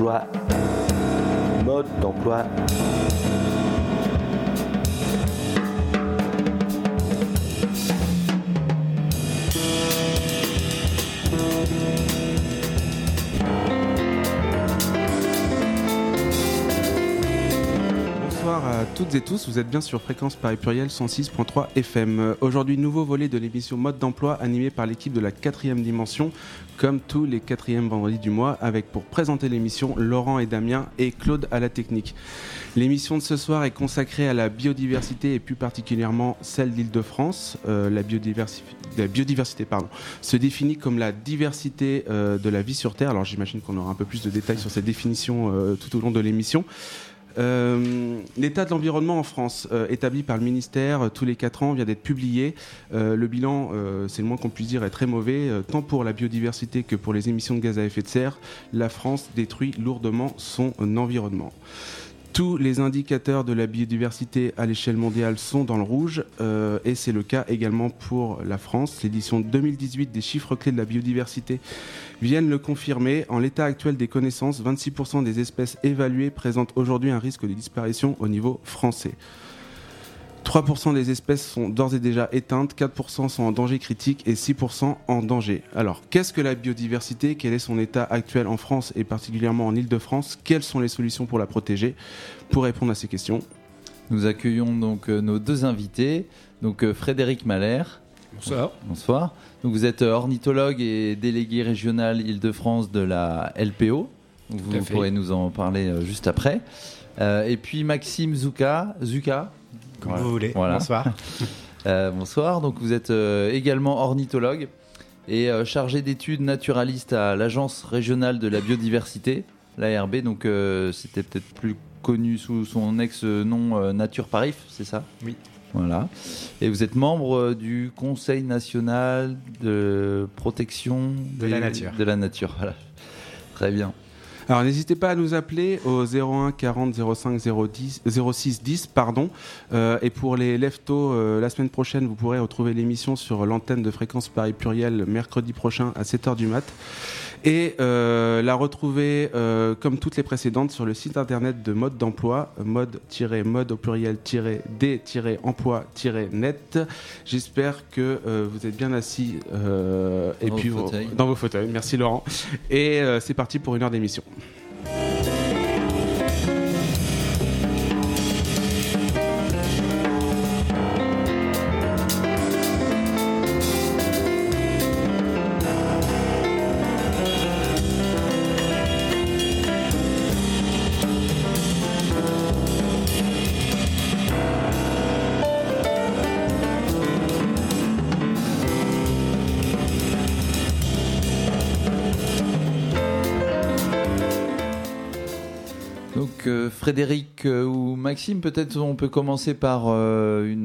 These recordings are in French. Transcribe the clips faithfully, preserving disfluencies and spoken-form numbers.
d'emploi. Mode d'emploi. Bonsoir à toutes et tous, vous êtes bien sur Fréquence Paris Pluriel cent six virgule trois F M. Aujourd'hui, nouveau volet de l'émission Mode d'emploi animé par l'équipe de la quatrième dimension, comme tous les quatrièmes vendredis du mois, avec pour présenter l'émission Laurent et Damien et Claude à la technique. L'émission de ce soir est consacrée à la biodiversité et plus particulièrement celle d'Île-de-France. Euh, la, biodiversi- la biodiversité pardon, se définit comme la diversité euh, de la vie sur Terre. Alors j'imagine qu'on aura un peu plus de détails sur cette définition euh, tout au long de l'émission. Euh, l'état de l'environnement en France, euh, établi par le ministère euh, tous les quatre ans, vient d'être publié. Euh, le bilan, euh, c'est le moins qu'on puisse dire, est très mauvais, euh, tant pour la biodiversité que pour les émissions de gaz à effet de serre. La France détruit lourdement son environnement. Tous les indicateurs de la biodiversité à l'échelle mondiale sont dans le rouge euh, et c'est le cas également pour la France. L'édition deux mille dix-huit des chiffres clés de la biodiversité viennent le confirmer. En l'état actuel des connaissances, vingt-six pour cent des espèces évaluées présentent aujourd'hui un risque de disparition au niveau français. trois pour cent des espèces sont d'ores et déjà éteintes, quatre pour cent sont en danger critique et six pour cent en danger. Alors, qu'est-ce que la biodiversité ? Quel est son état actuel en France et particulièrement en Île-de-France ? Quelles sont les solutions pour la protéger ? Pour répondre à ces questions, nous accueillons donc euh, nos deux invités, donc euh, Frédéric Mahler. Bonsoir. Bonsoir. Donc vous êtes ornithologue et délégué régional Île-de-France de la L P O. Vous pourrez nous en parler euh, juste après. Euh, et puis Maxime Zouka, Zuka. Comme Voilà. vous voulez. Voilà. Bonsoir. euh, bonsoir. Donc vous êtes euh, également ornithologue et euh, chargé d'études naturalistes à l'Agence régionale de la biodiversité, l'A R B. Donc euh, c'était peut-être plus connu sous son ex-nom euh, Nature Parif, c'est ça ? Oui. Voilà. Et vous êtes membre euh, du Conseil national de protection de des, la nature. De la nature. Voilà. Très bien. alors n'hésitez pas à nous appeler au zéro un quarante zéro cinq zéro dix, zéro six dix pardon. Euh, et pour les leftos, euh, la semaine prochaine, vous pourrez retrouver l'émission sur l'antenne de Fréquence Paris Pluriel mercredi prochain à sept heures du mat. Et euh, la retrouver, euh, comme toutes les précédentes, sur le site internet de Mode d'emploi, mode-mode au pluriel-d-emploi-net. J'espère que euh, vous êtes bien assis euh, et dans, puis vos vous, dans vos fauteuils. Merci Laurent. Et euh, c'est parti pour une heure d'émission. Euh, Frédéric euh, ou Maxime, peut-être on peut commencer par euh, une,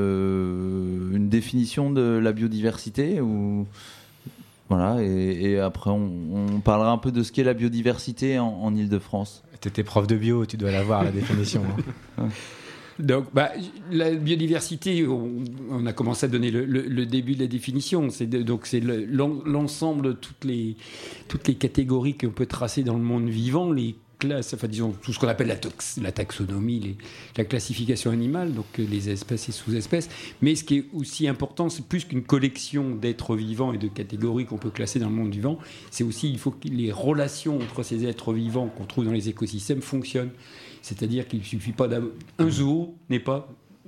euh, une définition de la biodiversité ou... voilà, et, et après on, on parlera un peu de ce qu'est la biodiversité en, en Île-de-France. T'étais prof de bio, tu dois l'avoir, la définition. Hein. Donc, bah, la biodiversité, on, on a commencé à donner le, le, le début de la définition. C'est de, donc c'est le, l'ensemble de toutes les, toutes les catégories qu'on peut tracer dans le monde vivant, les classes, enfin disons tout ce qu'on appelle la, tox, la taxonomie, les, la classification animale, donc les espèces et sous-espèces. Mais ce qui est aussi important, c'est plus qu'une collection d'êtres vivants et de catégories qu'on peut classer dans le monde vivant, c'est aussi il faut que les relations entre ces êtres vivants qu'on trouve dans les écosystèmes fonctionnent. C'est-à-dire qu'il ne suffit pas d'avoir... Un zoo n'est pas...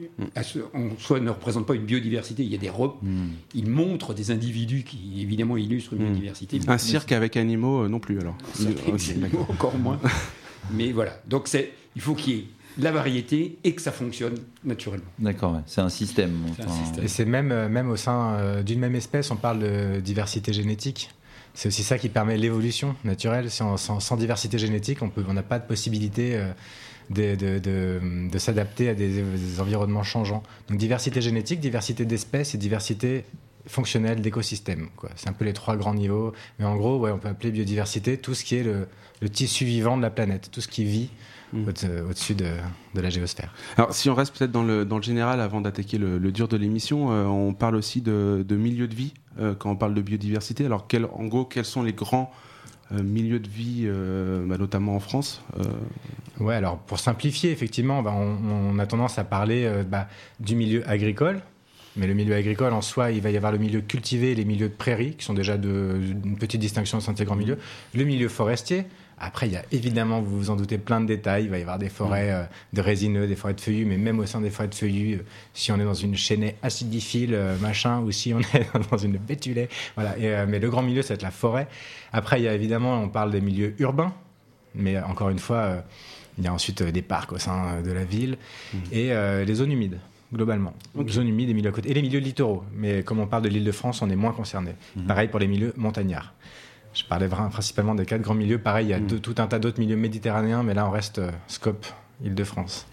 en soi ne représente pas une biodiversité. Il y a des re... mm. Il montre des individus qui évidemment illustrent une mm. biodiversité. Un cirque mais... avec animaux euh, non plus alors. Un cirque avec okay, animaux encore moins. Mais voilà. Donc c'est... il faut qu'il y ait la variété et que ça fonctionne naturellement. D'accord, ouais. C'est un système. C'est un système. Et c'est même, même au sein euh, d'une même espèce, on parle de diversité génétique. C'est aussi ça qui permet l'évolution naturelle. Sans, sans, sans diversité génétique, on n'a pas de possibilité euh, de, de, de, de s'adapter à des, des environnements changeants. Donc diversité génétique, diversité d'espèces et diversité fonctionnelle d'écosystèmes, quoi. C'est un peu les trois grands niveaux. Mais en gros, ouais, on peut appeler biodiversité tout ce qui est le, le tissu vivant de la planète, tout ce qui vit mmh. au- au-dessus de, de la géosphère. Alors, si on reste peut-être dans le, dans le général, avant d'attaquer le, le dur de l'émission, euh, on parle aussi de, de milieu de vie euh, quand on parle de biodiversité. Alors, quel, en gros, quels sont les grands euh, milieux de vie, euh, bah, notamment en France. Euh... Ouais, alors pour simplifier, effectivement, bah, on, on a tendance à parler euh, bah, du milieu agricole. Mais le milieu agricole, en soi, il va y avoir le milieu cultivé et les milieux de prairie, qui sont déjà de, une petite distinction au sein de ces grands milieux. Le milieu forestier. Après, il y a évidemment, vous vous en doutez, plein de détails. Il va y avoir des forêts euh, de résineux, des forêts de feuillus, mais même au sein des forêts de feuillus, euh, si on est dans une chênaie acidiphile, euh, machin, ou si on est dans une bétulaie. Voilà. Et, euh, mais le grand milieu, ça va être la forêt. Après, il y a évidemment, on parle des milieux urbains. Mais euh, encore une fois, euh, il y a ensuite euh, des parcs au sein de la ville mmh. et euh, les zones humides. Globalement, okay. Zones humides et milieux à côté. Et les milieux littoraux. Mais comme on parle de l'Île-de-France, on est moins concerné. Mmh. Pareil pour les milieux montagnards. Je parlais principalement des quatre grands milieux. Pareil, il y a mmh. deux, tout un tas d'autres milieux méditerranéens, mais là, on reste euh, scope Île-de-France.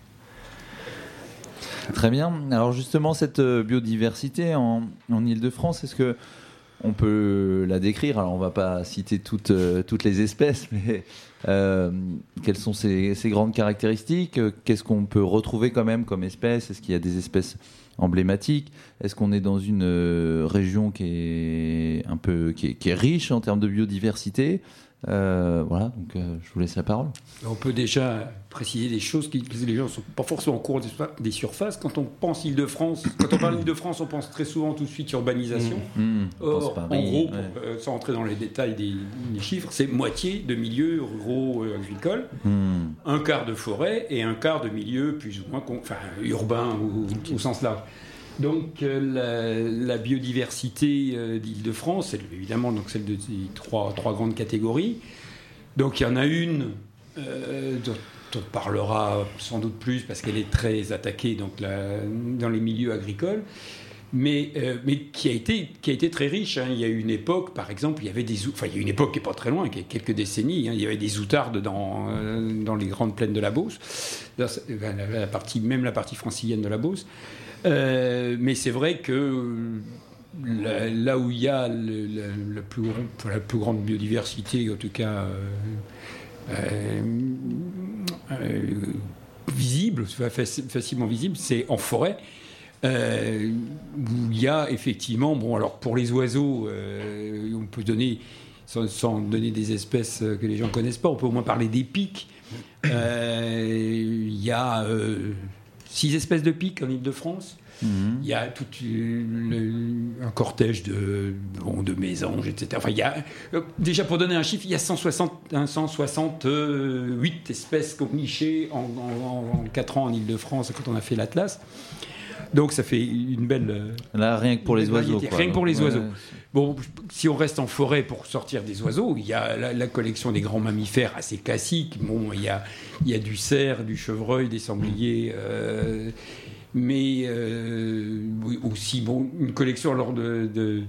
Très bien. Alors justement, cette biodiversité en, en Île-de-France, est-ce que on peut la décrire? Alors, on ne va pas citer toutes, euh, toutes les espèces, mais euh, quelles sont ces, ces grandes caractéristiques? Qu'est-ce qu'on peut retrouver quand même comme espèces? Est-ce qu'il y a des espèces emblématiques? Est-ce qu'on est dans une euh, région qui est un peu qui est, qui est riche en termes de biodiversité? Euh, voilà, donc euh, je vous laisse la parole. On peut déjà préciser des choses qui les gens ne sont pas forcément au courant des surfaces. Quand on pense Île-de-France, quand on parle d'Île-de-France, on pense très souvent tout de suite urbanisation. Mmh, mmh, Or, en gros, ouais. pour, euh, sans entrer dans les détails des, des chiffres, c'est moitié de milieux ruraux euh, agricoles, mmh. un quart de forêt et un quart de milieux plus ou moins enfin, urbains au, au sens large. Donc euh, la, la biodiversité euh, d'Île-de-France, c'est évidemment donc celle de ces trois, trois grandes catégories. Donc il y en a une euh, dont on parlera sans doute plus parce qu'elle est très attaquée donc, la, dans les milieux agricoles, mais, euh, mais qui, a été, qui a été très riche. Hein. Il y a eu une époque, par exemple, il y avait des, enfin il y a une époque qui n'est pas très loin, qui a quelques décennies, hein, il y avait des outardes dans, euh, dans les grandes plaines de la Beauce, la, la partie, même la partie francilienne de la Beauce. Euh, mais c'est vrai que là, là où il y a le, le, le plus grand, la plus grande biodiversité, en tout cas euh, euh, euh, visible, facilement visible, c'est en forêt. Euh, où il y a effectivement, bon alors pour les oiseaux, euh, on peut donner, sans, sans donner des espèces que les gens ne connaissent pas, on peut au moins parler des pics. Euh, il y a euh, six espèces de pics en Île-de-France. Mmh. Il y a tout le, un cortège de, bon, de mésanges, et cetera. Enfin, il y a, déjà, pour donner un chiffre, il y a cent soixante, cent soixante-huit espèces qui ont niché en, en, en quatre ans en Île-de-France quand on a fait l'Atlas. Donc, ça fait une belle... Là, rien que pour les oiseaux. Quoi. Rien que pour les ouais. oiseaux. Bon, si on reste en forêt pour sortir des oiseaux, il y a la, la collection des grands mammifères assez classique. Bon, il y a, il y a du cerf, du chevreuil, des sangliers... Euh, mais euh, aussi bon, une collection alors de, de,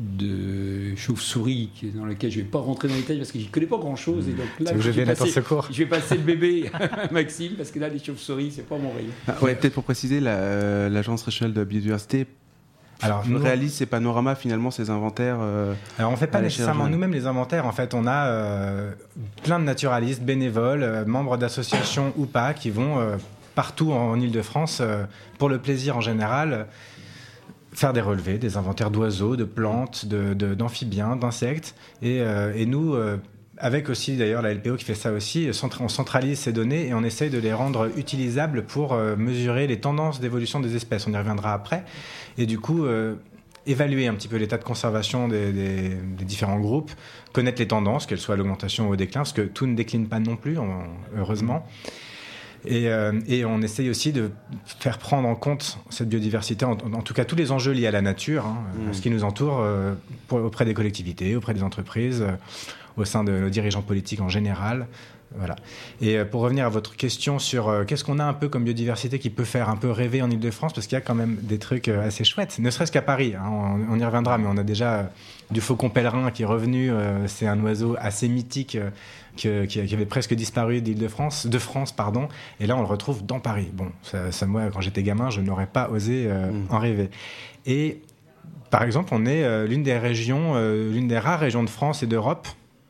de chauves-souris dans laquelle je ne vais pas rentrer dans les détails parce que je n'y connais pas grand-chose. Et donc là, je, je, vais passer, secours. je vais passer le bébé à Maxime parce que là, les chauves-souris, c'est pas mon rayon. Ah, ouais, peut-être pour préciser, la, l'Agence régionale de la biodiversité Alors, nous, réalise ces panoramas, finalement, ces inventaires. Euh, Alors, on ne fait pas nécessairement nous-mêmes les inventaires. En fait, on a euh, plein de naturalistes, bénévoles, euh, membres d'associations ou pas, qui vont euh, partout en, en Île-de-France, euh, pour le plaisir en général, faire des relevés, des inventaires d'oiseaux, de plantes, de, de, d'amphibiens, d'insectes. Et, euh, et nous, euh, avec aussi d'ailleurs la L P O qui fait ça aussi, on centralise ces données et on essaye de les rendre utilisables pour euh, mesurer les tendances d'évolution des espèces. On y reviendra après. Et du coup, euh, évaluer un petit peu l'état de conservation des, des, des différents groupes, connaître les tendances, qu'elles soient à l'augmentation ou au déclin, parce que tout ne décline pas non plus, heureusement. Et, euh, et on essaye aussi de faire prendre en compte cette biodiversité, en, en tout cas tous les enjeux liés à la nature, hein, mmh. ce qui nous entoure, euh, pour, auprès des collectivités, auprès des entreprises, euh, au sein de nos dirigeants politiques en général. Voilà. Et euh, pour revenir à votre question sur euh, qu'est-ce qu'on a un peu comme biodiversité qui peut faire un peu rêver en Île-de-France, parce qu'il y a quand même des trucs euh, assez chouettes, ne serait-ce qu'à Paris, hein, on, on y reviendra, mais on a déjà euh, du faucon pèlerin qui est revenu, euh, c'est un oiseau assez mythique euh, que, qui, qui avait presque disparu d'Île-de-France, de France, pardon, et là on le retrouve dans Paris. Bon, ça, ça, moi quand j'étais gamin, je n'aurais pas osé euh, mmh. en rêver. Et par exemple, on est euh, l'une des régions, euh, l'une des rares régions de France et d'Europe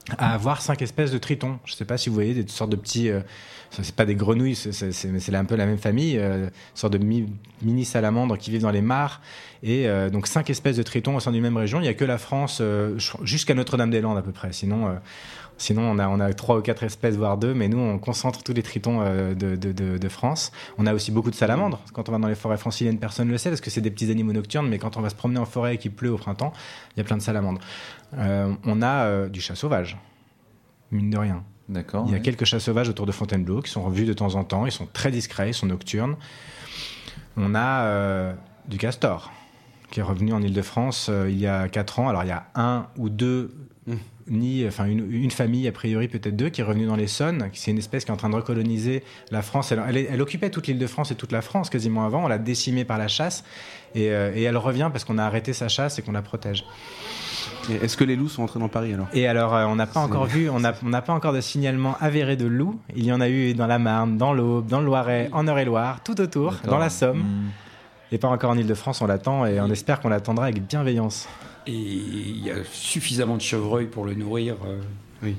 à avoir cinq espèces de tritons. Je ne sais pas si vous voyez des sortes de petits... Euh, c'est pas des grenouilles, c'est, c'est, c'est, mais c'est un peu la même famille, euh, une sorte de mi, mini salamandres qui vivent dans les mares. Et euh, donc cinq espèces de tritons au sein d'une même région. Il n'y a que la France, euh, jusqu'à Notre-Dame-des-Landes à peu près. Sinon, euh, sinon on a, on a trois ou quatre espèces, voire deux. Mais nous, on concentre tous les tritons euh, de, de, de, de France. On a aussi beaucoup de salamandres. Quand on va dans les forêts franciliennes, personne ne le sait parce que c'est des petits animaux nocturnes. Mais quand on va se promener en forêt et qu'il pleut au printemps, il y a plein de salamandres. Euh, on a euh, du chat sauvage, mine de rien. D'accord, il y a oui. quelques chats sauvages autour de Fontainebleau qui sont revus de temps en temps. Ils sont très discrets, ils sont nocturnes. On a euh, du castor qui est revenu en Île-de-France euh, il y a quatre ans. Alors il y a un ou deux mmh. nids, enfin une, une famille a priori peut-être deux qui est revenue dans l'Essonne. C'est une espèce qui est en train de recoloniser la France. Elle, elle, elle occupait toute l'Île-de-France et toute la France quasiment avant. On l'a décimée par la chasse et, euh, et elle revient parce qu'on a arrêté sa chasse et qu'on la protège. Et est-ce que les loups sont entrés dans Paris alors ? Et alors, euh, on n'a pas encore vu, on n'a on n'a pas encore de signalement avéré de loups. Il y en a eu dans la Marne, dans l'Aube, dans le Loiret, en Eure-et-Loire, tout autour, D'accord. dans la Somme. Mmh. Et pas encore en Île-de-France, on l'attend et on espère qu'on l'attendra avec bienveillance. Et il y a suffisamment de chevreuils pour le nourrir. Euh... Oui.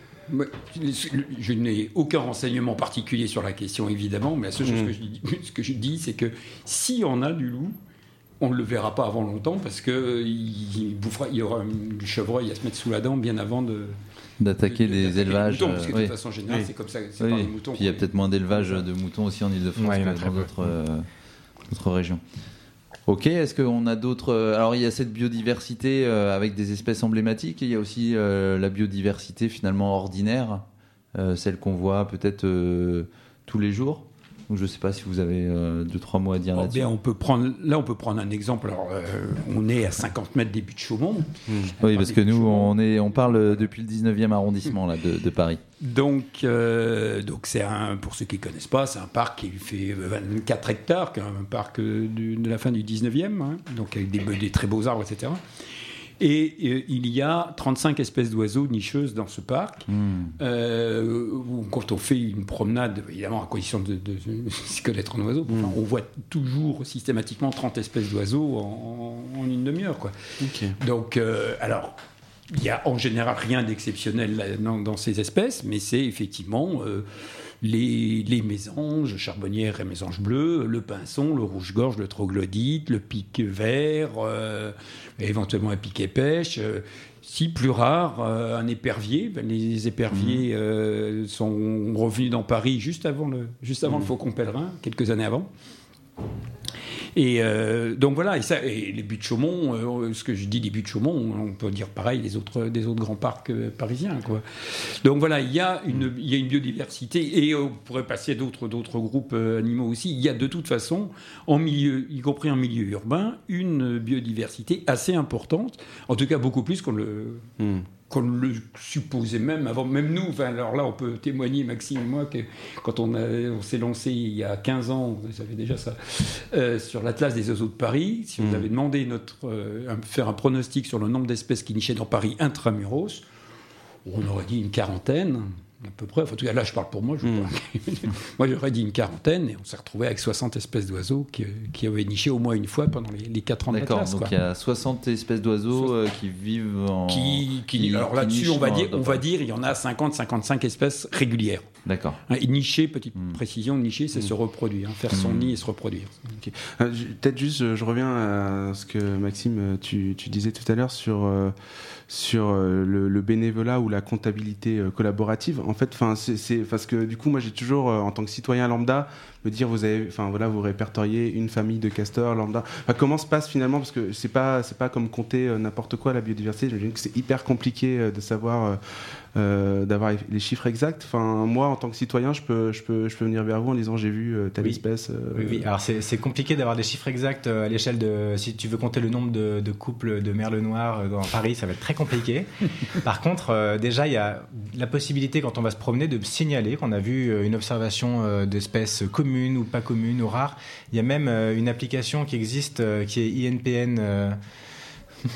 Je n'ai aucun renseignement particulier sur la question, évidemment, mais la seule chose mmh. que je dis, ce que je dis, c'est que si on a du loup, on ne le verra pas avant longtemps parce qu'il il bouffera, il y aura du chevreuil à se mettre sous la dent bien avant de, d'attaquer de, de, des élevages. Les moutons, parce que de oui. toute façon générale, oui. c'est comme ça. C'est oui. par les moutons. Puis il y a peut-être moins d'élevage de moutons aussi en Île-de-France ouais, que dans d'autres, euh, d'autres régions. Ok, est-ce qu'on a d'autres... Alors il y a cette biodiversité euh, avec des espèces emblématiques et il y a aussi euh, la biodiversité finalement ordinaire, euh, celle qu'on voit peut-être euh, tous les jours. Donc, je ne sais pas si vous avez euh, deux, trois mots à dire oh, là-dessus. Bien, on peut prendre, là, on peut prendre un exemple. Alors, euh, on est à cinquante mètres des Buttes-Chaumont. Mmh. Oui, parce que nous, on, est, on parle depuis le dix-neuvième arrondissement là, de, de Paris. Donc, euh, donc c'est un, pour ceux qui ne connaissent pas, c'est un parc qui fait vingt-quatre hectares, un parc du, de la fin du dix-neuvième, hein, donc avec des, des très beaux arbres, et cetera. Et euh, il y a trente-cinq espèces d'oiseaux nicheuses dans ce parc. Mmh. Euh, où, quand on fait une promenade, évidemment à condition de, de, de s'y connaître en oiseaux, mmh. enfin, on voit toujours systématiquement trente espèces d'oiseaux en, en une demi-heure, quoi. Okay. Donc, euh, alors, il n'y a en général rien d'exceptionnel là, dans, dans ces espèces, mais c'est effectivement... Euh, Les, les mésanges charbonnières et mésanges bleus, le pinson, le rouge-gorge, le troglodyte, le pic vert, euh, éventuellement un piquet pêche. Euh, si, plus rare, euh, un épervier. Les éperviers euh, sont revenus dans Paris juste avant le, juste avant mmh. le faucon pèlerin, quelques années avant. Et euh, donc voilà, et, ça, et les Buttes-Chaumont, euh, ce que je dis des Buttes-Chaumont, on peut dire pareil des autres, des autres grands parcs euh, parisiens, quoi. Donc voilà, il y a une, il y a une biodiversité, et on pourrait passer d'autres, d'autres groupes euh, animaux aussi. Il y a de toute façon, en milieu, y compris en milieu urbain, une biodiversité assez importante, en tout cas beaucoup plus qu'on le... Mm. qu'on le supposait même avant, même nous. Enfin, alors là, on peut témoigner, Maxime et moi, que quand on, a, on s'est lancé il y a quinze ans, vous savez déjà ça, euh, sur l'Atlas des oiseaux de Paris, si vous mmh. avez demandé notre, euh, faire un pronostic sur le nombre d'espèces qui nichaient dans Paris intramuros, on aurait dit une quarantaine, à peu près. Enfin, en tout cas, là, je parle pour moi. Je mmh. moi, j'aurais dit une quarantaine, et on s'est retrouvé avec soixante espèces d'oiseaux qui, qui avaient niché au moins une fois pendant les, les quatre ans de D'accord, l'Atlas. Donc il y a soixante espèces d'oiseaux euh, qui vivent en... Qui, qui, qui, alors là-dessus, on va dire, on va dire, il y en a cinquante à cinquante-cinq espèces régulières. D'accord. Hein, et nicher, petite mmh. précision, nicher, c'est mmh. se reproduire, hein, faire son mmh. nid et se reproduire. Okay. Euh, peut-être juste, je, je reviens à ce que Maxime, tu, tu disais tout à l'heure sur... Euh, sur euh, le, le bénévolat ou la comptabilité euh, collaborative. En fait, enfin, c'est, c'est parce que du coup, moi, j'ai toujours, euh, en tant que citoyen lambda, me dire, vous avez, enfin voilà, vous répertoriez une famille de castors lambda. Enfin, comment se passe finalement, parce que c'est pas, c'est pas comme compter euh, n'importe quoi la biodiversité. J'imagine que c'est hyper compliqué euh, de savoir, euh, euh, d'avoir les chiffres exacts. Enfin, moi, en tant que citoyen, je peux, je peux, je peux venir vers vous en disant, j'ai vu euh, telle oui. espèce. Euh, oui, oui. Alors c'est, c'est compliqué d'avoir des chiffres exacts à l'échelle de, si tu veux compter le nombre de, de couples de merle noir dans Paris, ça va être très compliqué. Par contre, euh, déjà, il y a la possibilité, quand on va se promener, de signaler qu'on a vu euh, une observation euh, d'espèces communes ou pas communes ou rares. Il y a même euh, une application qui existe, euh, qui est I N P N. Euh,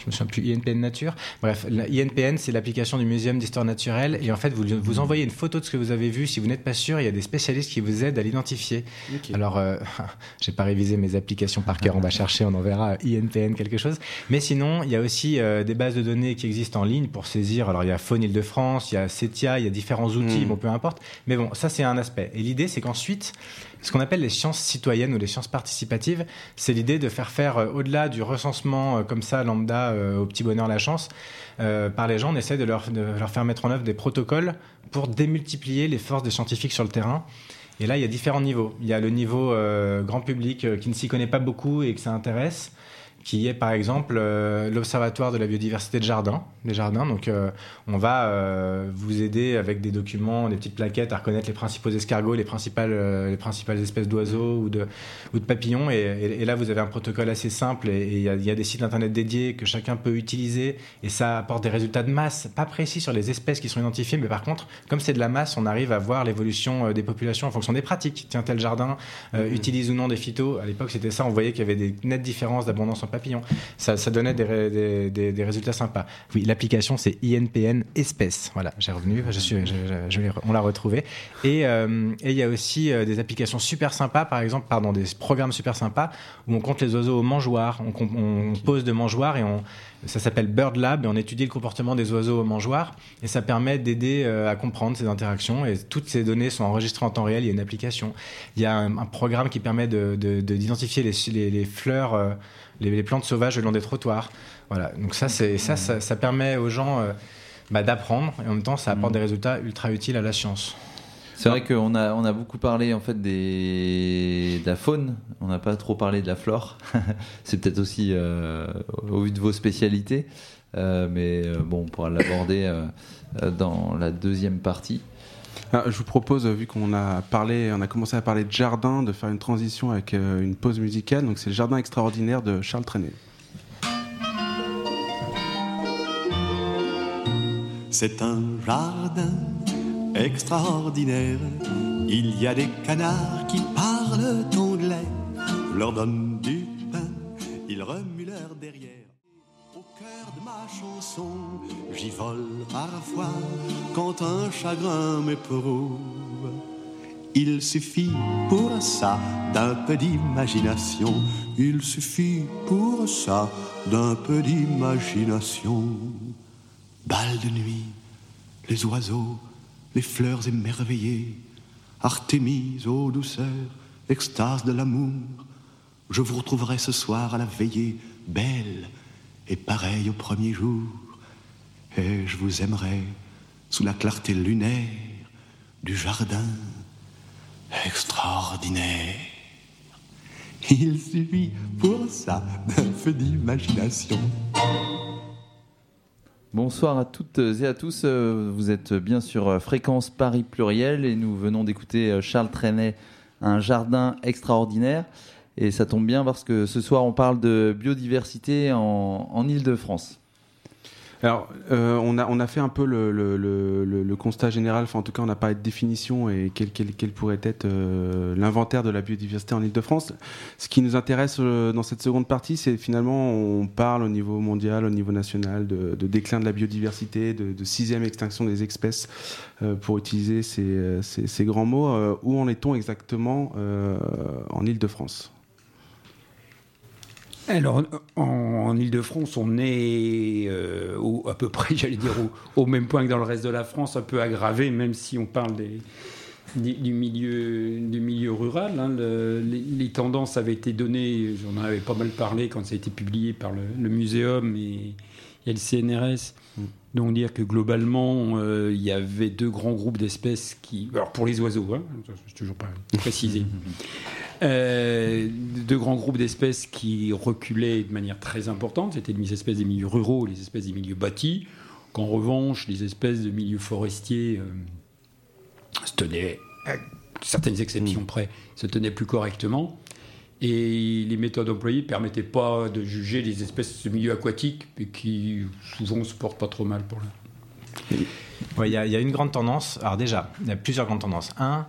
je me souviens plus, I N P N Nature. Bref, la I N P N, c'est l'application du Muséum d'Histoire Naturelle. Et en fait, vous, vous envoyez une photo de ce que vous avez vu. Si vous n'êtes pas sûr, il y a des spécialistes qui vous aident à l'identifier. Okay. Alors, euh, j'ai pas révisé mes applications par cœur. On va chercher, on enverra I N P N quelque chose. Mais sinon, il y a aussi euh, des bases de données qui existent en ligne pour saisir. Alors, il y a Faune Île-de-France, il y a CETIA, il y a différents outils. Mmh. Bon, peu importe. Mais bon, ça, c'est un aspect. Et l'idée, c'est qu'ensuite, ce qu'on appelle les sciences citoyennes ou les sciences participatives, c'est l'idée de faire faire, euh, au-delà du recensement euh, comme ça, lambda, euh, au petit bonheur la chance, euh, par les gens, on essaie de leur, de leur faire mettre en œuvre des protocoles pour démultiplier les forces des scientifiques sur le terrain. Et là, il y a différents niveaux. Il y a le niveau euh, grand public euh, qui ne s'y connaît pas beaucoup et que ça intéresse, qui est par exemple euh, l'Observatoire de la biodiversité de Jardin, des jardins. Donc euh, on va euh, vous aider avec des documents, des petites plaquettes à reconnaître les principaux escargots, les principales, euh, les principales espèces d'oiseaux ou de, ou de papillons. Et, et, et là, vous avez un protocole assez simple et il y, y a des sites internet dédiés que chacun peut utiliser et ça apporte des résultats de masse, pas précis sur les espèces qui sont identifiées, mais par contre, comme c'est de la masse, on arrive à voir l'évolution des populations en fonction des pratiques. Tiens, tel jardin euh, mmh. utilise ou non des phytos. À l'époque, c'était ça. On voyait qu'il y avait des nettes différences d'abondance en papillons. Ça, ça donnait des, des, des, des résultats sympas. Oui, l'application, c'est I N P N espèces. Voilà, j'ai revenu, je suis, je, je, je, on l'a retrouvé. Et euh, et il y a aussi euh, des applications super sympas, par exemple, pardon, des programmes super sympas où on compte les oiseaux au mangeoire. On, on, on pose de mangeoires et on, ça s'appelle Bird Lab et on étudie le comportement des oiseaux au mangeoire et ça permet d'aider euh, à comprendre ces interactions et toutes ces données sont enregistrées en temps réel. Il y a une application. Il y a un, un programme qui permet de, de, de, d'identifier les, les, les fleurs. Euh, Les, les plantes sauvages le long des trottoirs. Voilà. Donc ça, c'est, ça, ça, ça permet aux gens euh, bah, d'apprendre et en même temps, ça apporte mmh. des résultats ultra utiles à la science. C'est vrai qu'on a, on a beaucoup parlé en fait des, de la faune, on n'a pas trop parlé de la flore. C'est peut-être aussi euh, au vu de vos spécialités, euh, mais euh, bon, on pourra l'aborder euh, dans la deuxième partie. Alors, je vous propose, vu qu'on a parlé, on a commencé à parler de jardin, de faire une transition avec euh, une pause musicale. Donc c'est le Jardin extraordinaire de Charles Trenet. C'est un jardin extraordinaire. Il y a des canards qui parlent anglais. Je leur donne du pain, ils remuent leur derrière. Au cœur de ma chanson, j'y vole parfois quand un chagrin m'éprouve. Il suffit pour ça d'un peu d'imagination. Il suffit pour ça d'un peu d'imagination. Bal de nuit, les oiseaux, les fleurs émerveillées, Artémise aux douceurs, extase de l'amour. Je vous retrouverai ce soir à la veillée, belle et pareille au premier jour. Et je vous aimerai sous la clarté lunaire du jardin extraordinaire. Il suffit pour ça d'un peu d'imagination. Bonsoir à toutes et à tous, vous êtes bien sur Fréquence Paris Pluriel et nous venons d'écouter Charles Trenet, Un jardin extraordinaire. Et ça tombe bien parce que ce soir on parle de biodiversité en, en Île-de-France. Alors, euh, on, a, on a fait un peu le, le, le, le constat général, enfin en tout cas on a parlé de définition et quel, quel, quel pourrait être euh, l'inventaire de la biodiversité en Île-de-France. Ce qui nous intéresse euh, dans cette seconde partie, c'est finalement on parle au niveau mondial, au niveau national de, de déclin de la biodiversité, de, de sixième extinction des espèces, euh, pour utiliser ces, ces, ces grands mots. Euh, où en est-on exactement euh, en Île-de-France ? Alors, en, en Île-de-France, on est euh, au, à peu près, j'allais dire, au, au même point que dans le reste de la France, un peu aggravé, même si on parle des, du, du, milieu, du milieu rural. Hein. Le, les, les tendances avaient été données, j'en avais pas mal parlé quand ça a été publié par le, le Muséum et, et le C N R S. Mm. Donc, dire que globalement, euh, il y avait deux grands groupes d'espèces qui... Alors, pour les oiseaux, hein, c'est toujours pas précisé. Euh, deux grands groupes d'espèces qui reculaient de manière très importante. C'était les espèces des milieux ruraux, les espèces des milieux bâtis. Qu'en revanche, les espèces de milieux forestiers euh, se tenaient, à certaines exceptions près, se tenaient plus correctement. Et les méthodes employées ne permettaient pas de juger les espèces de milieux aquatiques, et qui souvent se portent pas trop mal pour là. Il ouais, y, y a une grande tendance. Alors déjà, il y a plusieurs grandes tendances. Un,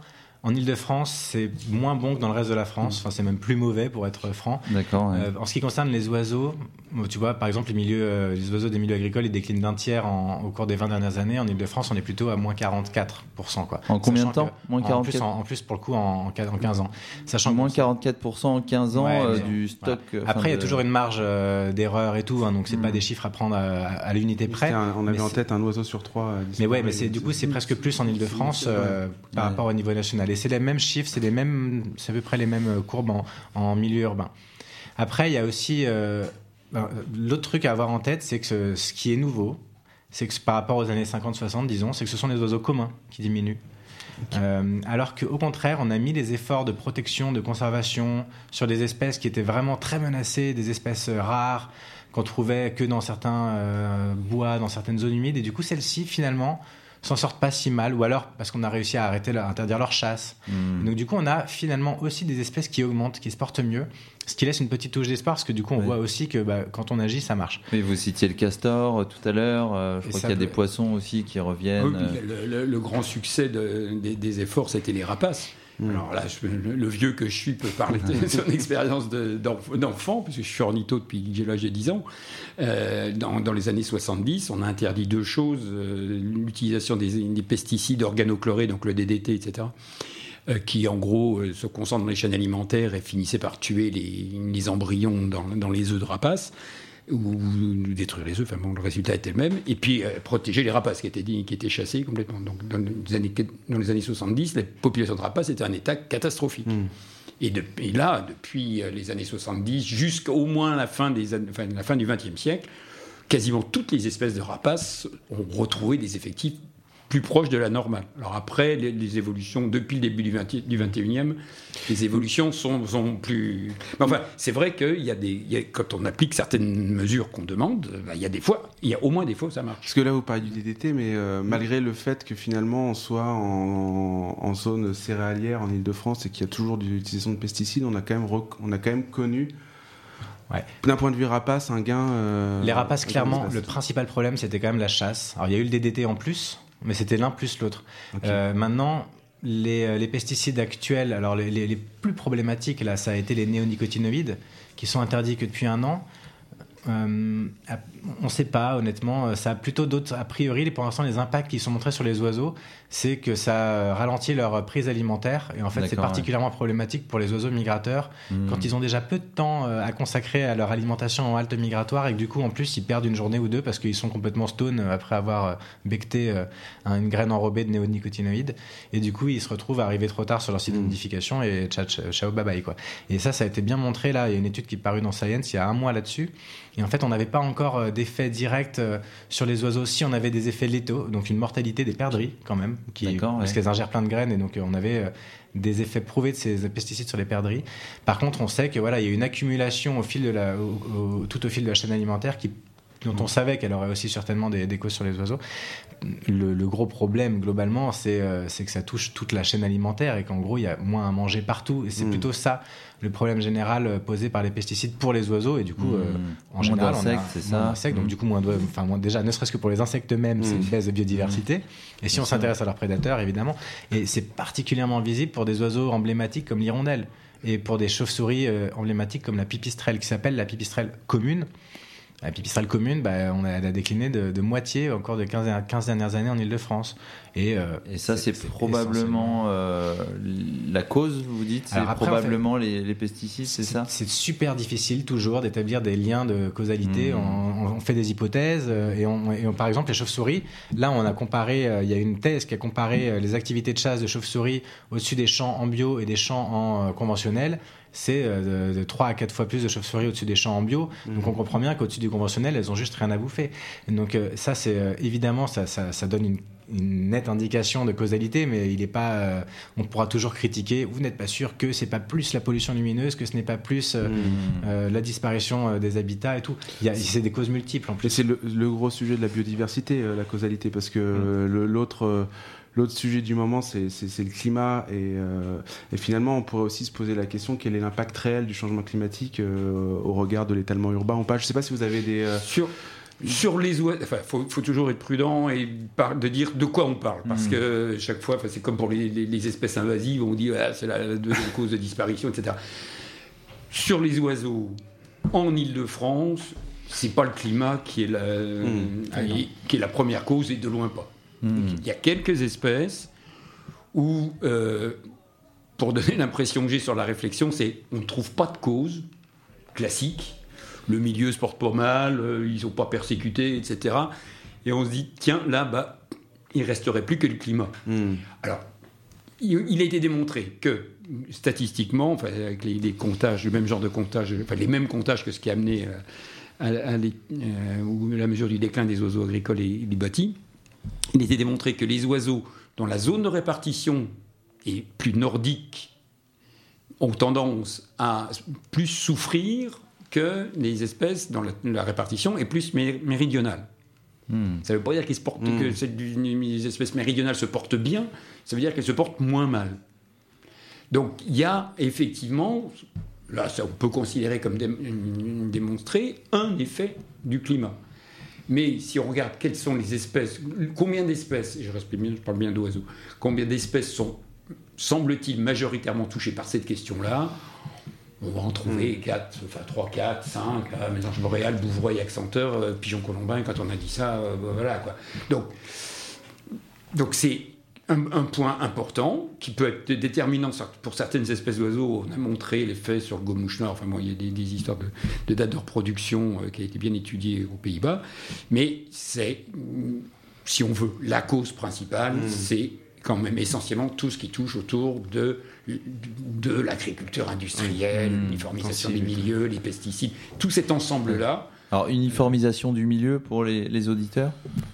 En Ile-de-France, c'est moins bon que dans le reste de la France. Enfin, c'est même plus mauvais, pour être franc. D'accord. Ouais. Euh, en ce qui concerne les oiseaux, tu vois, par exemple, les, milieux, euh, les oiseaux des milieux agricoles, ils déclinent d'un tiers en, au cours des vingt dernières années. En Ile-de-France, on est plutôt à moins quarante-quatre pour cent. Quoi. En combien de temps que, moins en, plus, en, en plus, pour le coup, en, en quinze ans. Sachant moins quarante-quatre pour cent en quinze ans ouais, euh, mais, du stock. Voilà. Après, il y a de... toujours une marge euh, d'erreur et tout, hein, donc c'est mmh. pas des chiffres à prendre à, à l'unité près. Un, on avait en tête un oiseau sur trois. Euh, mais ouais, mais c'est, du coup, c'est presque plus en Ile-de-France euh, par ouais. rapport au niveau national. Et c'est les mêmes chiffres, c'est les mêmes, c'est à peu près les mêmes courbes en, en milieu urbain. Après, il y a aussi euh, l'autre truc à avoir en tête, c'est que ce, ce qui est nouveau, c'est que par rapport aux années cinquante soixante, disons, c'est que ce sont les oiseaux communs qui diminuent. Okay. Euh, alors qu'au contraire, on a mis des efforts de protection, de conservation sur des espèces qui étaient vraiment très menacées, des espèces rares qu'on trouvait que dans certains euh, bois, dans certaines zones humides. Et du coup, celles-ci, finalement, s'en sortent pas si mal, ou alors parce qu'on a réussi à arrêter, à interdire leur chasse. Mmh. Donc du coup, on a finalement aussi des espèces qui augmentent, qui se portent mieux, ce qui laisse une petite touche d'espoir, parce que du coup, on oui. voit aussi que bah, quand on agit, ça marche. Oui, vous citiez le castor euh, tout à l'heure, euh, je Et crois qu'il y a peut... des poissons aussi qui reviennent. Oui, euh... le, le, le grand succès de, des, des efforts, c'était les rapaces. Mmh. Alors là, je, le, le vieux que je suis peut parler de son expérience de, d'enf, d'enfant, parce que je suis ornitho depuis que j'ai l'âge de dix ans. Euh, dans, dans les années soixante-dix, on a interdit deux choses, euh, l'utilisation des, des pesticides organochlorés, donc le D D T, et cetera, euh, qui en gros euh, se concentrent dans les chaînes alimentaires et finissaient par tuer les, les embryons dans, dans les œufs de rapaces, ou détruire les œufs, enfin bon, le résultat était le même, et puis euh, protéger les rapaces qui étaient, qui étaient chassés complètement. Donc dans les, années, dans les années soixante-dix, la population de rapaces était en état catastrophique. Mmh. Et, de, et là, depuis les années soixante-dix, jusqu'au moins la fin, des, enfin, la fin du vingtième siècle, quasiment toutes les espèces de rapaces ont retrouvé des effectifs plus proches de la normale. Alors après, les, les évolutions, depuis le début du, vingt, du vingt et unième, les évolutions sont, sont plus... Mais enfin, c'est vrai qu'il y a des... Il y a, quand on applique certaines mesures qu'on demande, bah, il y a des fois, il y a au moins des fois où ça marche. Parce que là, vous parlez du D D T, mais euh, malgré le fait que finalement, on soit en, en zone céréalière en Ile-de-France et qu'il y a toujours de l'utilisation de pesticides, on a quand même, rec... on a quand même connu... Ouais. D'un point de vue rapace, un gain... Euh, les rapaces, clairement, le principal problème, c'était quand même la chasse. Alors, il y a eu le D D T en plus, mais c'était l'un plus l'autre. Okay. Euh, maintenant, les, les pesticides actuels, alors les, les, les plus problématiques, là, ça a été les néonicotinoïdes, qui sont interdits que depuis un an. Euh, on ne sait pas, honnêtement. Ça a plutôt d'autres... A priori, pour l'instant, les impacts qui sont montrés sur les oiseaux, c'est que ça ralentit leur prise alimentaire. Et en fait, D'accord, c'est particulièrement ouais. problématique pour les oiseaux migrateurs, mmh. quand ils ont déjà peu de temps à consacrer à leur alimentation en halte migratoire, et que du coup, en plus, ils perdent une journée ou deux parce qu'ils sont complètement stone après avoir becté une graine enrobée de néonicotinoïdes. Et du coup, ils se retrouvent arrivés trop tard sur leur site mmh. de nidification et ciao, ciao, bye bye, quoi. Et ça, ça a été bien montré, là. Il y a une étude qui est parue dans Science il y a un mois là-dessus. Et en fait, on n'avait pas encore d'effets directs sur les oiseaux. Si, on avait des effets létaux, donc une mortalité des perdrix quand même, qui, parce ouais. qu'elles ingèrent plein de graines, et donc on avait des effets prouvés de ces pesticides sur les perdrix. Par contre, on sait que voilà, il y a une accumulation au fil de la, au, au, tout au fil de la chaîne alimentaire qui, dont on savait qu'elle aurait aussi certainement des, des causes sur les oiseaux. Le, le gros problème, globalement, c'est, euh, c'est que ça touche toute la chaîne alimentaire et qu'en gros, il y a moins à manger partout. Et c'est mmh. plutôt ça, le problème général posé par les pesticides pour les oiseaux. Et du coup, mmh. euh, en moins général, on a c'est ça. moins d'insectes. Mmh. Donc du coup, moins de, enfin, moins, déjà, ne serait-ce que pour les insectes eux-mêmes, mmh. c'est une baisse de biodiversité. Mmh. Et si on s'intéresse à leurs prédateurs, évidemment. Et c'est particulièrement visible pour des oiseaux emblématiques comme l'hirondelle. Et pour des chauves-souris euh, emblématiques comme la pipistrelle, qui s'appelle la pipistrelle commune. La pipistrelle commune, bah, on a, elle a décliné de, de moitié encore de quinze, quinze dernières années en Ile-de-France. Et, euh, et ça, c'est, c'est, c'est probablement euh, la cause, vous dites. C'est après, probablement fait, les, les pesticides, c'est, c'est ça. C'est super difficile toujours d'établir des liens de causalité. Mmh. On, on fait des hypothèses et, on, et on, par exemple les chauves-souris. Là, on a comparé. Il y a une thèse qui a comparé les activités de chasse de chauves-souris au-dessus des champs en bio et des champs en euh, conventionnel. C'est de, de trois à quatre fois plus de chauves-souris au-dessus des champs en bio. Mmh. Donc on comprend bien qu'au-dessus du conventionnel, elles ont juste rien à bouffer. Et donc euh, ça, c'est euh, évidemment, ça, ça, ça donne une, une nette indication de causalité, mais il est pas. Euh, on pourra toujours critiquer. Vous n'êtes pas sûr que c'est pas plus la pollution lumineuse, que ce n'est pas plus euh, mmh. euh, la disparition des habitats et tout. Il y a, c'est des causes multiples en plus. Et c'est le, le gros sujet de la biodiversité, euh, la causalité, parce que mmh. le, l'autre. Euh, L'autre sujet du moment, c'est, c'est, c'est le climat. Et, euh, et finalement, on pourrait aussi se poser la question, quel est l'impact réel du changement climatique euh, au regard de l'étalement urbain ou pas. Je ne sais pas si vous avez des... Euh, Sur, Sur les oiseaux, enfin, faut, faut toujours être prudent et par, de dire de quoi on parle, parce mmh. que chaque fois, c'est comme pour les, les, les espèces invasives, on dit ah, c'est la, la deuxième cause de disparition, et cetera. Sur les oiseaux, en Île-de-France, c'est pas le climat qui est la, mmh. qui est la première cause et de loin pas. Mmh. Donc, il y a quelques espèces où, euh, pour donner l'impression que j'ai sur la réflexion, c'est on ne trouve pas de cause classique. Le milieu se porte pas mal, euh, ils sont pas persécutés, et cetera. Et on se dit, tiens, là, bah, il resterait plus que le climat. Mmh. Alors, il, il a été démontré que, statistiquement, enfin, avec les, les comptages, le même genre de comptage, enfin, les mêmes comptages que ce qui a amené euh, à, à, les, euh, à la mesure du déclin des oiseaux agricoles et des bâtis, il a été démontré que les oiseaux dont la zone de répartition est plus nordique ont tendance à plus souffrir que les espèces dont la, la répartition est plus méridionale. Mmh. Ça ne veut pas dire qu'ils se portent, mmh. que cette, les espèces méridionales se portent bien, ça veut dire qu'elles se portent moins mal. Donc il y a effectivement, là ça, on peut considérer comme dé, démontré, un effet du climat. Mais si on regarde quelles sont les espèces, combien d'espèces, et je, reste bien, je parle bien d'oiseaux, combien d'espèces sont, semble-t-il, majoritairement touchées par cette question-là, on va en trouver quatre, enfin trois, quatre, cinq, là, mélange boréal, bouvreuil, accenteur, euh, pigeon colombin, quand on a dit ça, euh, voilà quoi. Donc, donc c'est un, un point important qui peut être déterminant pour certaines espèces d'oiseaux. On a montré l'effet sur le gomouche noir, enfin bon, il y a des, des histoires de, de date de reproduction euh, qui a été bien étudiée aux Pays-Bas, mais c'est, si on veut, la cause principale, mmh. c'est quand même essentiellement tout ce qui touche autour de, de l'agriculture industrielle, mmh, l'uniformisation des milieux, les pesticides, tout cet ensemble-là. Alors, uniformisation du milieu pour les, les auditeurs ?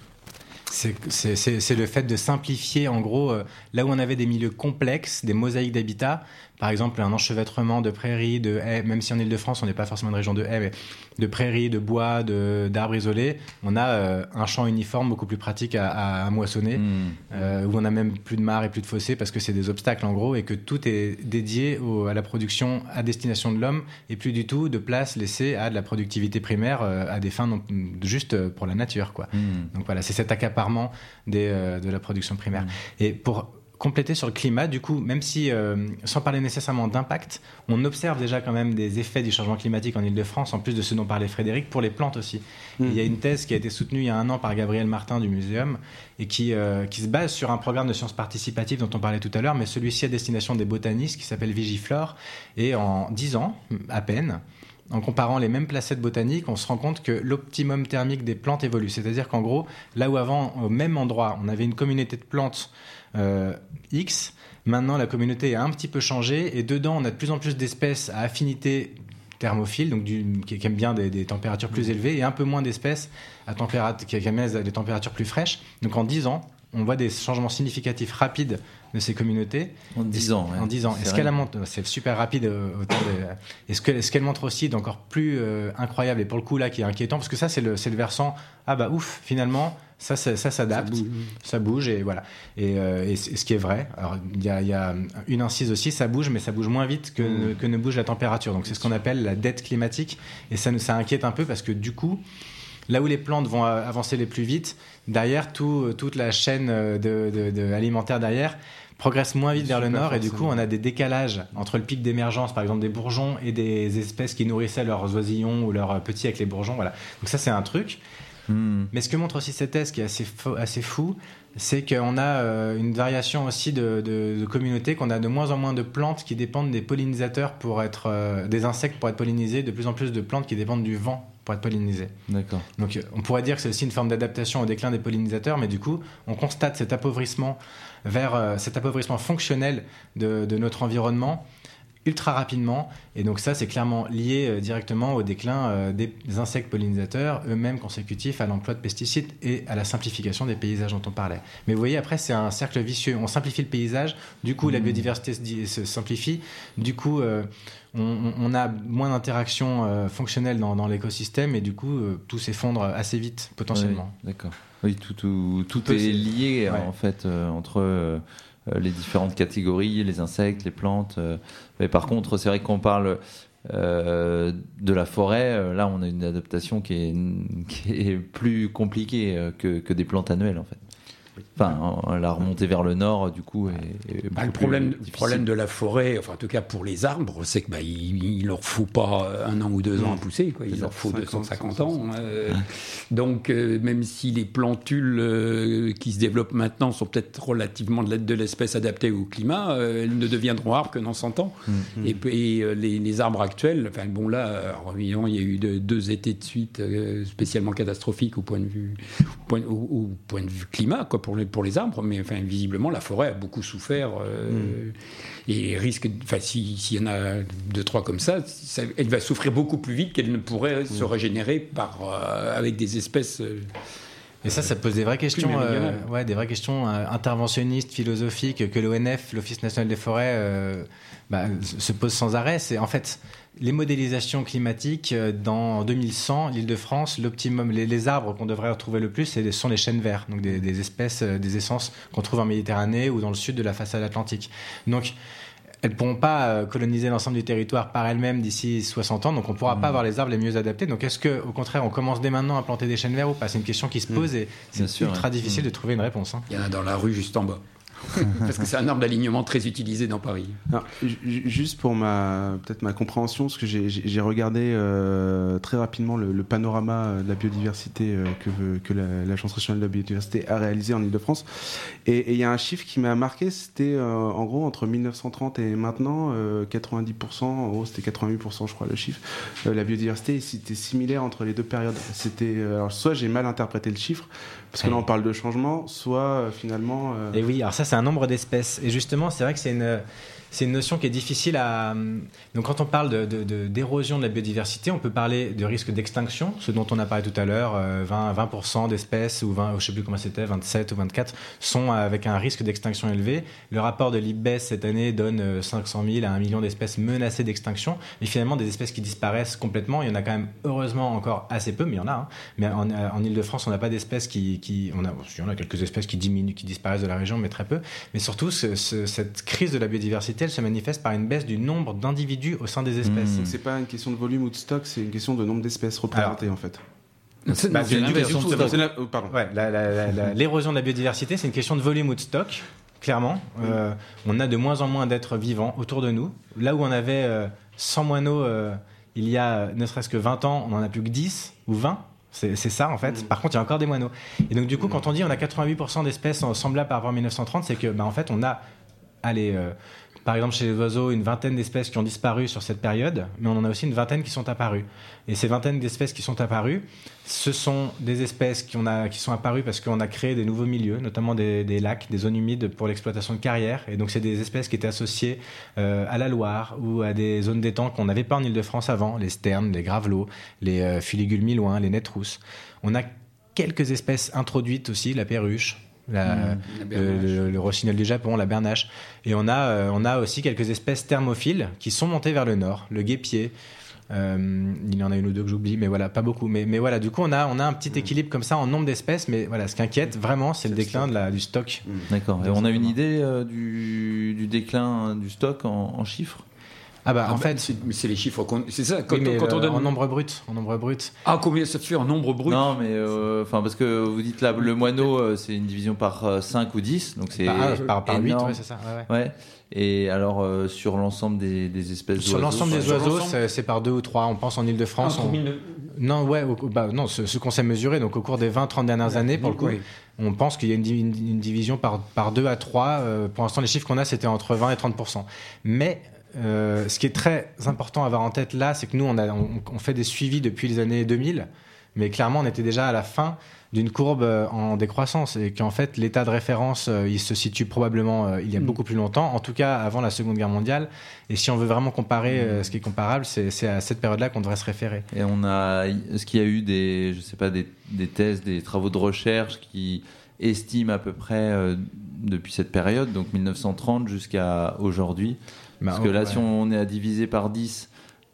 C'est, c'est, c'est, c'est le fait de simplifier, en gros, euh, là où on avait des milieux complexes, des mosaïques d'habitat, par exemple un enchevêtrement de prairies, de haies, même si en Île-de-France on n'est pas forcément une région de haies, mais de prairies, de bois, de, d'arbres isolés, on a euh, un champ uniforme beaucoup plus pratique à, à, à moissonner, mmh. euh, où on a même plus de mares et plus de fossés parce que c'est des obstacles en gros, et que tout est dédié au, à la production à destination de l'homme, et plus du tout de place laissée à de la productivité primaire euh, à des fins non, juste pour la nature, quoi. Mmh. Donc voilà, c'est cet accaparement des, euh, de la production primaire. Mmh. Et pour compléter sur le climat, du coup, même si, euh, sans parler nécessairement d'impact, on observe déjà quand même des effets du changement climatique en Île-de-France, en plus de ce dont parlait Frédéric, pour les plantes aussi. Mmh. Il y a une thèse qui a été soutenue il y a un an par Gabriel Martin du Muséum, et qui, euh, qui se base sur un programme de sciences participatives dont on parlait tout à l'heure, mais celui-ci à destination des botanistes, qui s'appelle Vigiflore, et en dix ans, à peine, en comparant les mêmes placettes botaniques, on se rend compte que l'optimum thermique des plantes évolue. C'est-à-dire qu'en gros, là où avant, au même endroit, on avait une communauté de plantes euh, X, maintenant la communauté a un petit peu changé, et dedans, on a de plus en plus d'espèces à affinité thermophile, donc du, qui, qui aiment bien des, des températures plus élevées, et un peu moins d'espèces à température, qui, qui aiment des températures plus fraîches. Donc en dix ans, on voit des changements significatifs rapides de ces communautés. En dix ans, ouais. En dix ans. C'est, est-ce qu'elle montre, c'est super rapide. Euh, autant de, est-ce, que, est-ce qu'elle montre aussi d'encore plus euh, incroyable, et pour le coup là qui est inquiétant, parce que ça c'est le, c'est le versant, ah bah ouf, finalement, ça, ça, ça s'adapte, ça bouge, ça bouge et voilà. Et, euh, et ce qui est vrai, alors il y a, y a une incise aussi, ça bouge, mais ça bouge moins vite que, mmh. que ne bouge la température. Donc c'est ce qu'on appelle la dette climatique, et ça, ça inquiète un peu parce que du coup, là où les plantes vont avancer les plus vite, derrière, tout, toute la chaîne de, de, de alimentaire derrière progresse moins vite vers le nord, et du coup on a des décalages entre le pic d'émergence par exemple des bourgeons et des espèces qui nourrissaient leurs oisillons ou leurs petits avec les bourgeons, voilà. Donc ça c'est un truc. Mmh. Mais ce que montre aussi cette thèse qui est assez fou, assez fou c'est qu'on a euh, une variation aussi de, de, de communautés, qu'on a de moins en moins de plantes qui dépendent des pollinisateurs pour être euh, des insectes pour être pollinisés, de plus en plus de plantes qui dépendent du vent pour être pollinisées. D'accord. Donc on pourrait dire que c'est aussi une forme d'adaptation au déclin des pollinisateurs, mais du coup on constate cet appauvrissement vers euh, cet appauvrissement fonctionnel de, de notre environnement ultra rapidement, et donc ça c'est clairement lié euh, directement au déclin euh, des insectes pollinisateurs eux-mêmes consécutifs à l'emploi de pesticides et à la simplification des paysages dont on parlait. Mais vous voyez, après c'est un cercle vicieux, on simplifie le paysage, du coup mmh. la biodiversité se, se simplifie, du coup euh, on, on a moins d'interactions euh, fonctionnelles dans, dans l'écosystème, et du coup euh, tout s'effondre assez vite potentiellement. Oui, d'accord. Oui, tout, tout, tout, tout est lié ouais. en fait euh, entre euh, les différentes catégories, les insectes, les plantes. Euh, mais par contre, c'est vrai qu'on parle euh, de la forêt, euh, là on a une adaptation qui est, qui est plus compliquée euh, que, que des plantes annuelles en fait. Enfin, la remontée vers le nord, du coup, est, est bah, le problème, le problème de la forêt, enfin en tout cas pour les arbres, c'est que bah, il, il leur faut pas un an ou deux ans à pousser, quoi. Il c'est leur faut deux cent cinquante ans. Euh, donc euh, même si les plantules euh, qui se développent maintenant sont peut-être relativement de, de l'espèce adaptée au climat, euh, elles ne deviendront arbres que dans cent ans. Mm-hmm. Et, et euh, les, les arbres actuels, enfin bon là, alors, évidemment, il y a eu de, deux étés de suite euh, spécialement catastrophiques au point de vue, au point, au, au point de vue climat, quoi. Pour les, pour les arbres, mais enfin, visiblement, la forêt a beaucoup souffert euh, mmh. et risque, enfin, s'il si y en a deux, trois comme ça, ça, elle va souffrir beaucoup plus vite qu'elle ne pourrait mmh. se régénérer par, euh, avec des espèces. Euh, Et ça, ça pose des vraies questions, euh, ouais, des vraies questions euh, interventionnistes, philosophiques, que l'O N F, l'Office national des forêts, euh, bah, se pose sans arrêt. C'est en fait les modélisations climatiques dans deux mille cent, l'Île-de-France, l'optimum, les, les arbres qu'on devrait retrouver le plus, ce sont les chênes verts, donc des, des espèces, des essences qu'on trouve en Méditerranée ou dans le sud de la façade atlantique. Donc elles ne pourront pas coloniser l'ensemble du territoire par elles-mêmes d'ici soixante ans, donc on ne pourra mmh. pas avoir les arbres les mieux adaptés. Donc est-ce qu'au contraire, on commence dès maintenant à planter des chênes verts ou pas ? C'est une question qui se pose mmh. et c'est Bien ultra sûr, difficile ouais. de trouver une réponse. Hein. Il y en a dans la rue juste en bas. Parce que c'est un arbre d'alignement très utilisé dans Paris. Alors, j- juste pour ma, peut-être ma compréhension, parce que j'ai, j'ai regardé euh, très rapidement le, le panorama de la biodiversité euh, que, que la, l'Agence nationale de la biodiversité a réalisé en Ile-de-France. Et il y a un chiffre qui m'a marqué, c'était euh, en gros entre dix-neuf cent trente et maintenant, euh, quatre-vingt-dix pour cent, en gros c'était quatre-vingt-huit pour cent je crois le chiffre, euh, la biodiversité c'était similaire entre les deux périodes. C'était, euh, alors soit j'ai mal interprété le chiffre, parce que là on parle de changement, soit euh, finalement... Euh... Et oui, alors ça c'est un nombre d'espèces. Et justement, c'est vrai que c'est une, c'est une notion qui est difficile à... Donc quand on parle de, de, de, d'érosion de la biodiversité, on peut parler de risque d'extinction, ce dont on a parlé tout à l'heure, vingt, vingt pour cent d'espèces, ou vingt, je ne sais plus comment c'était, vingt-sept ou vingt-quatre, sont avec un risque d'extinction élevé. Le rapport de l'I P B E S cette année donne cinq cent mille à un million d'espèces menacées d'extinction. Et finalement, des espèces qui disparaissent complètement, il y en a quand même heureusement encore assez peu, mais il y en a. Hein. Mais en, en Ile-de-France, on n'a pas d'espèces qui... qui on, a, on a quelques espèces qui diminuent, qui disparaissent de la région, mais très peu. Mais surtout, ce, ce, cette crise de la biodiversité, elle se manifeste par une baisse du nombre d'individus au sein des espèces. Donc c'est pas une question de volume ou de stock, c'est une question de nombre d'espèces représentées. Alors, en fait. C'est, bah, c'est une question de stock. La, oh, pardon. Ouais, la, la, la, la, l'érosion de la biodiversité, c'est une question de volume ou de stock. Clairement, oui. euh, on a de moins en moins d'êtres vivants autour de nous. Là où on avait euh, cent moineaux euh, il y a ne serait-ce que vingt ans, on n'en a plus que dix ou vingt. C'est, c'est ça en fait. Mmh. Par contre, il y a encore des moineaux. Et donc du coup, mmh. quand on dit on a quatre-vingt-huit pour cent d'espèces semblables par rapport à dix-neuf cent trente, c'est que bah, en fait, on a allez, euh, par exemple chez les oiseaux, une vingtaine d'espèces qui ont disparu sur cette période, mais on en a aussi une vingtaine qui sont apparues. Et ces vingtaines d'espèces qui sont apparues, ce sont des espèces qui, on a, qui sont apparues parce qu'on a créé des nouveaux milieux, notamment des, des lacs, des zones humides pour l'exploitation de carrières. Et donc c'est des espèces qui étaient associées euh, à la Loire ou à des zones d'étang qu'on n'avait pas en Ile-de-France avant, les sternes, les gravelots, les euh, filigules milouins, les nettrousses. On a quelques espèces introduites aussi, la perruche, La, mmh, la le, le, le rossignol du Japon, la bernache. Et on a, euh, on a aussi quelques espèces thermophiles qui sont montées vers le nord, le guêpier. Euh, il y en a une ou deux que j'oublie, mais voilà, pas beaucoup. Mais, mais voilà, du coup, on a, on a un petit équilibre comme ça en nombre d'espèces. Mais voilà, ce qui inquiète vraiment, c'est, c'est le déclin de la, du stock. Mmh. D'accord. Et on a une idée euh, du, du déclin du stock en, en chiffres ? Ah bah ah en bah, fait c'est, mais c'est les chiffres qu'on, c'est ça quand, oui, mais quand euh, on donne en nombre brut en nombre brut. Ah combien ça fait en nombre brut? Non mais enfin euh, parce que vous dites là le moineau euh, c'est une division par euh, cinq ou dix donc c'est bah, ah, par, par huit ouais, c'est ça ouais, ouais. ouais. Et alors euh, sur l'ensemble des, des espèces sur d'oiseaux l'ensemble des oiseaux c'est, c'est par deux ou trois on pense en Ile-de-France ah, on... mille... non ouais au, bah non ce, ce qu'on s'est mesuré donc au cours des vingt trente dernières années pour le coup oui. On pense qu'il y a une, une, une division par, par deux à trois euh, pour l'instant les chiffres qu'on a c'était entre vingt et trente pour cent mais Euh, ce qui est très important à avoir en tête là, c'est que nous, on, a, on, on fait des suivis depuis les années deux mille, mais clairement, on était déjà à la fin d'une courbe en décroissance et qu'en fait, l'état de référence, euh, il se situe probablement euh, il y a mmh. beaucoup plus longtemps, en tout cas avant la Seconde Guerre mondiale. Et si on veut vraiment comparer euh, ce qui est comparable, c'est, c'est à cette période-là qu'on devrait se référer. Et on a, est-ce qu'il y a eu des, je sais pas, des, des thèses, des travaux de recherche qui estiment à peu près euh, depuis cette période, donc dix-neuf cent trente jusqu'à aujourd'hui? Parce que là, ouais. si on est à diviser par dix,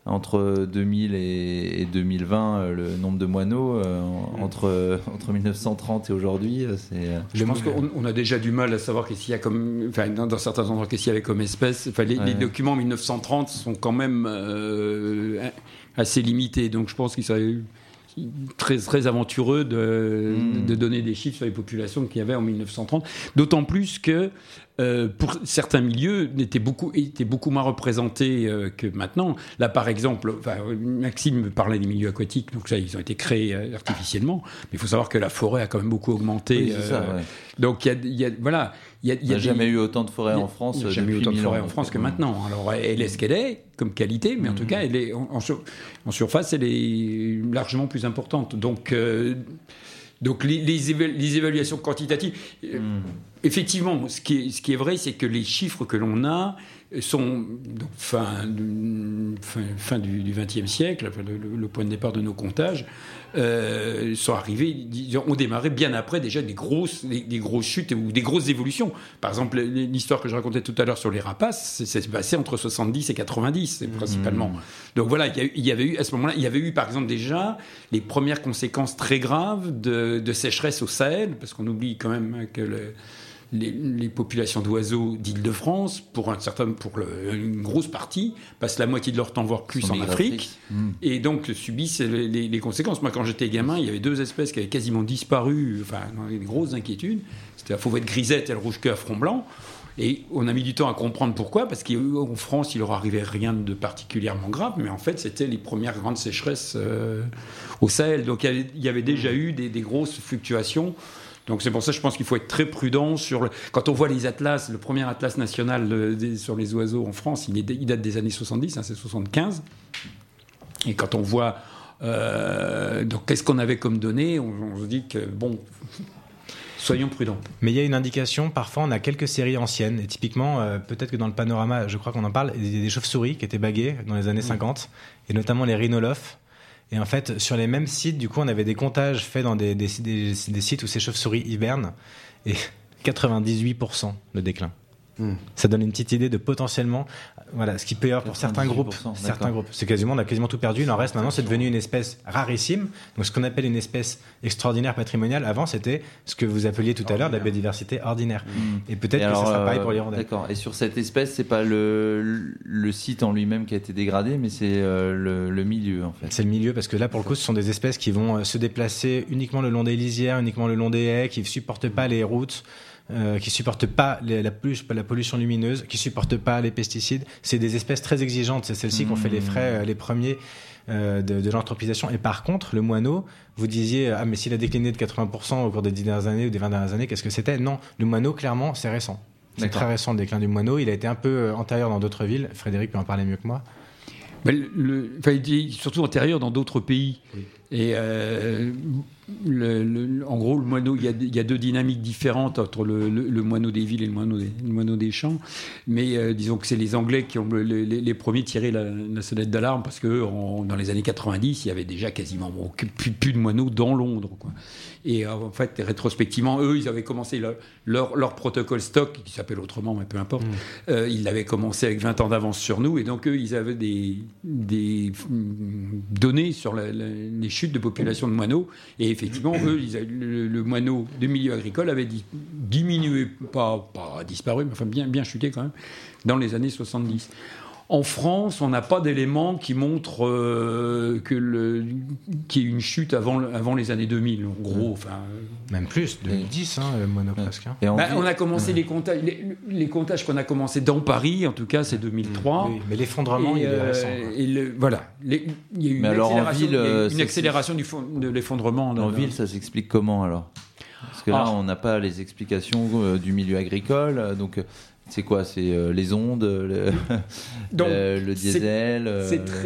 entre deux mille et, et deux mille vingt, le nombre de moineaux euh, entre, entre mille neuf cent trente et aujourd'hui, c'est... Je pense qu'on on a déjà du mal à savoir qu'est-ce qu'il y a comme... Enfin, dans, dans certains endroits, qu'est-ce qu'il y avait comme espèce. Enfin, les, ouais. les documents mille neuf cent trente sont quand même euh, assez limités. Donc, je pense qu'il serait très, très aventureux de, mmh. de donner des chiffres sur les populations qu'il y avait en mille neuf cent trente. D'autant plus que Euh, pour certains milieux, étaient beaucoup, étaient beaucoup moins représentés euh, que maintenant. Là, par exemple, enfin, Maxime parlait des milieux aquatiques, donc ça, ils ont été créés euh, artificiellement. Mais il faut savoir que la forêt a quand même beaucoup augmenté. Oui, c'est euh, ça, ouais. Donc, il y a, y a, voilà, il y a, il n'y a, a jamais des, eu autant de forêts en France. Il n'y a jamais eu autant de forêts en France que maintenant. Alors, elle est ce qu'elle est comme qualité, mais en mmh. tout cas, elle est en, en, sur, en surface, elle est largement plus importante. Donc, euh, donc les, les, éva- les évaluations quantitatives. Mmh. Effectivement, ce qui est, ce qui est vrai, c'est que les chiffres que l'on a sont donc, fin, fin, fin du vingtième siècle, enfin, le, le point de départ de nos comptages, euh, sont arrivés, disons, ont démarré bien après déjà des grosses, des, des grosses chutes ou des grosses évolutions. Par exemple, l'histoire que je racontais tout à l'heure sur les rapaces, c'est, c'est passé entre soixante-dix et quatre-vingt-dix, principalement. Mmh. Donc voilà, il y, a, il y avait eu, à ce moment-là, il y avait eu, par exemple, déjà les premières conséquences très graves de, de sécheresse au Sahel, parce qu'on oublie quand même que le Les, les populations d'oiseaux d'Île-de-France, pour, un certain, pour le, une grosse partie, passent la moitié de leur temps, voire plus, en Afrique, mmh. et donc subissent les, les, les conséquences. Moi, quand j'étais gamin, il y avait deux espèces qui avaient quasiment disparu, enfin, dans des grosses inquiétudes. C'était la fauvette grisette et le rouge-queue à front blanc. Et on a mis du temps à comprendre pourquoi, parce qu'en France, il leur arrivait rien de particulièrement grave, mais en fait, c'était les premières grandes sécheresses euh, au Sahel. Donc, il y avait, il y avait déjà eu des, des grosses fluctuations. Donc c'est pour ça que je pense qu'il faut être très prudent sur le... Quand on voit les atlas, le premier atlas national de, de, sur les oiseaux en France, il, est, il date des années soixante-dix, hein, c'est soixante-quinze. Et quand on voit euh, donc qu'est-ce qu'on avait comme données, on, on se dit que bon, soyons prudents. Mais il y a une indication, parfois on a quelques séries anciennes, et typiquement, euh, peut-être que dans le panorama, je crois qu'on en parle, il y a des chauves-souris qui étaient baguées dans les années mmh. cinquante, et notamment les rhinolophes. Et en fait, sur les mêmes sites, du coup, on avait des comptages faits dans des, des, des, des sites où ces chauves-souris hibernent, et quatre-vingt-dix-huit pour cent de déclin. Mmh. Ça donne une petite idée de potentiellement, voilà, ce qui peut y avoir pour certains groupes. Certains groupes. C'est quasiment, on a quasiment tout perdu. Il en reste maintenant. C'est devenu une espèce rarissime. Donc, ce qu'on appelle une espèce extraordinaire patrimoniale. Avant, c'était ce que vous appeliez tout à l'heure de la biodiversité ordinaire. Mmh. Et peut-être et que alors, ça sera pareil pour l'hirondelle. D'accord. Et sur cette espèce, c'est pas le, le site en lui-même qui a été dégradé, mais c'est euh, le, le milieu, en fait. C'est le milieu, parce que là, pour le coup, ce sont des espèces qui vont se déplacer uniquement le long des lisières, uniquement le long des haies, qui ne supportent pas les routes. Euh, qui supportent pas les, la, la pollution lumineuse, qui supportent pas les pesticides. C'est des espèces très exigeantes. C'est celles-ci mmh. qui ont fait les frais, euh, les premiers euh, de, de l'anthropisation. Et par contre, le moineau, vous disiez, ah mais s'il a décliné de quatre-vingts pour cent au cours des dix dernières années ou des vingt dernières années, qu'est-ce que c'était ? Non, le moineau, clairement, c'est récent. C'est D'accord. très récent le déclin du moineau. Il a été un peu antérieur dans d'autres villes. Frédéric peut en parler mieux que moi. Mais le, le, enfin, il est surtout antérieur dans d'autres pays. Oui. Et euh, le, le, en gros, le moineau, il y, a, il y a deux dynamiques différentes entre le, le, le moineau des villes et le moineau des, le moineau des champs. Mais euh, disons que c'est les Anglais qui ont le, les, les premiers tiré la, la sonnette d'alarme, parce que en, dans les années quatre-vingt-dix, il y avait déjà quasiment bon, plus, plus de moineaux dans Londres, quoi. Et en fait, rétrospectivement, eux, ils avaient commencé leur, leur, leur protocole stock, qui s'appelle autrement, mais peu importe. Mmh. Euh, ils l'avaient commencé avec vingt ans d'avance sur nous, et donc eux, ils avaient des, des données sur la, la, les chutes de population de moineaux. Et effectivement, eux, ils avaient, le, le moineau de milieu agricole avait di, diminué, pas, pas disparu, mais enfin bien, bien chuté quand même, dans les années soixante-dix. En France, on n'a pas d'éléments qui montrent euh, que le, qu'il y ait une chute avant, avant les années deux mille. En gros, enfin même plus, deux mille dix, hein, le moineau presque. Hein. Et on, bah, on a commencé ouais. les comptages, les, les comptages qu'on a commencé dans Paris, en tout cas, c'est deux mille trois. Oui, mais l'effondrement, et, il est euh, récent. Et le, voilà, les, il y a eu une alors accélération, en ville, euh, une accélération du fond, de l'effondrement. En ville, ça s'explique comment alors ? Parce que là, ah. on n'a pas les explications euh, du milieu agricole, donc. C'est quoi ? C'est euh, les ondes, le, Donc, le, le diesel c'est, euh, c'est,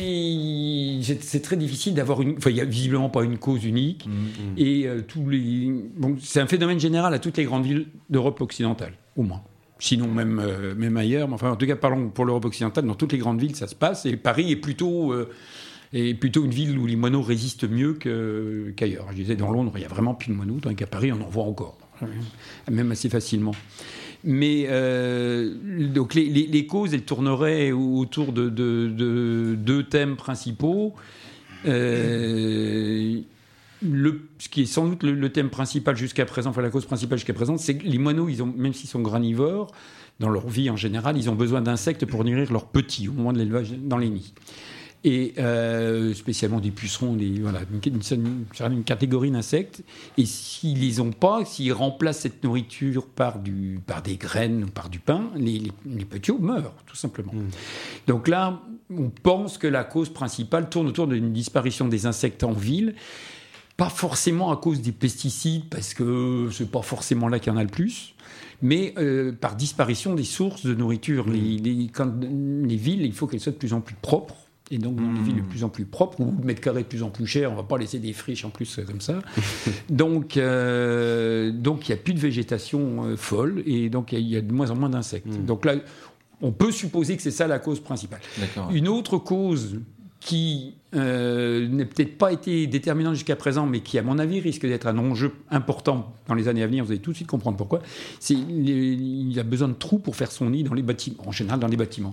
très, c'est, c'est très difficile d'avoir une... Enfin, il n'y a visiblement pas une cause unique. Mmh, mmh. Et euh, tous les... Bon, c'est un phénomène général à toutes les grandes villes d'Europe occidentale, au moins. Sinon, même, euh, même ailleurs. Mais enfin, en tout cas, parlons pour l'Europe occidentale. Dans toutes les grandes villes, ça se passe. Et Paris est plutôt... Euh, est plutôt une ville où les moineaux résistent mieux que, qu'ailleurs. Je disais, dans Londres, il n'y a vraiment plus de moineaux, tandis qu'à Paris, on en voit encore. Même assez facilement. Mais euh, donc les, les, les causes, elles tourneraient autour de, de, de deux thèmes principaux. Euh, le, ce qui est sans doute le, le thème principal jusqu'à présent, enfin la cause principale jusqu'à présent, c'est que les moineaux, ils ont, même s'ils sont granivores, dans leur vie en général, ils ont besoin d'insectes pour nourrir leurs petits au moment de l'élevage dans les nids. Et euh, spécialement des pucerons, des, voilà, une, une, une catégorie d'insectes. Et s'ils les ont pas, s'ils remplacent cette nourriture par, du, par des graines ou par du pain, les, les, les petits meurent, tout simplement. Mmh. Donc là, on pense que la cause principale tourne autour d'une disparition des insectes en ville. Pas forcément à cause des pesticides, parce que c'est pas forcément là qu'il y en a le plus, mais euh, par disparition des sources de nourriture. Mmh. Les, les, quand, les villes, il faut qu'elles soient de plus en plus propres. Et donc, dans des villes de plus en plus propres, ou mètres carrés de plus en plus chers, on ne va pas laisser des friches en plus comme ça. donc, euh, donc, il n'y a plus de végétation euh, folle, et donc il y, y a de moins en moins d'insectes. Mmh. Donc là, on peut supposer que c'est ça la cause principale. D'accord. Une autre cause qui euh, n'a peut-être pas été déterminante jusqu'à présent, mais qui, à mon avis, risque d'être un enjeu important dans les années à venir, vous allez tout de suite comprendre pourquoi, c'est qu'il y a besoin de trous pour faire son nid dans les bâtiments, en général dans les bâtiments.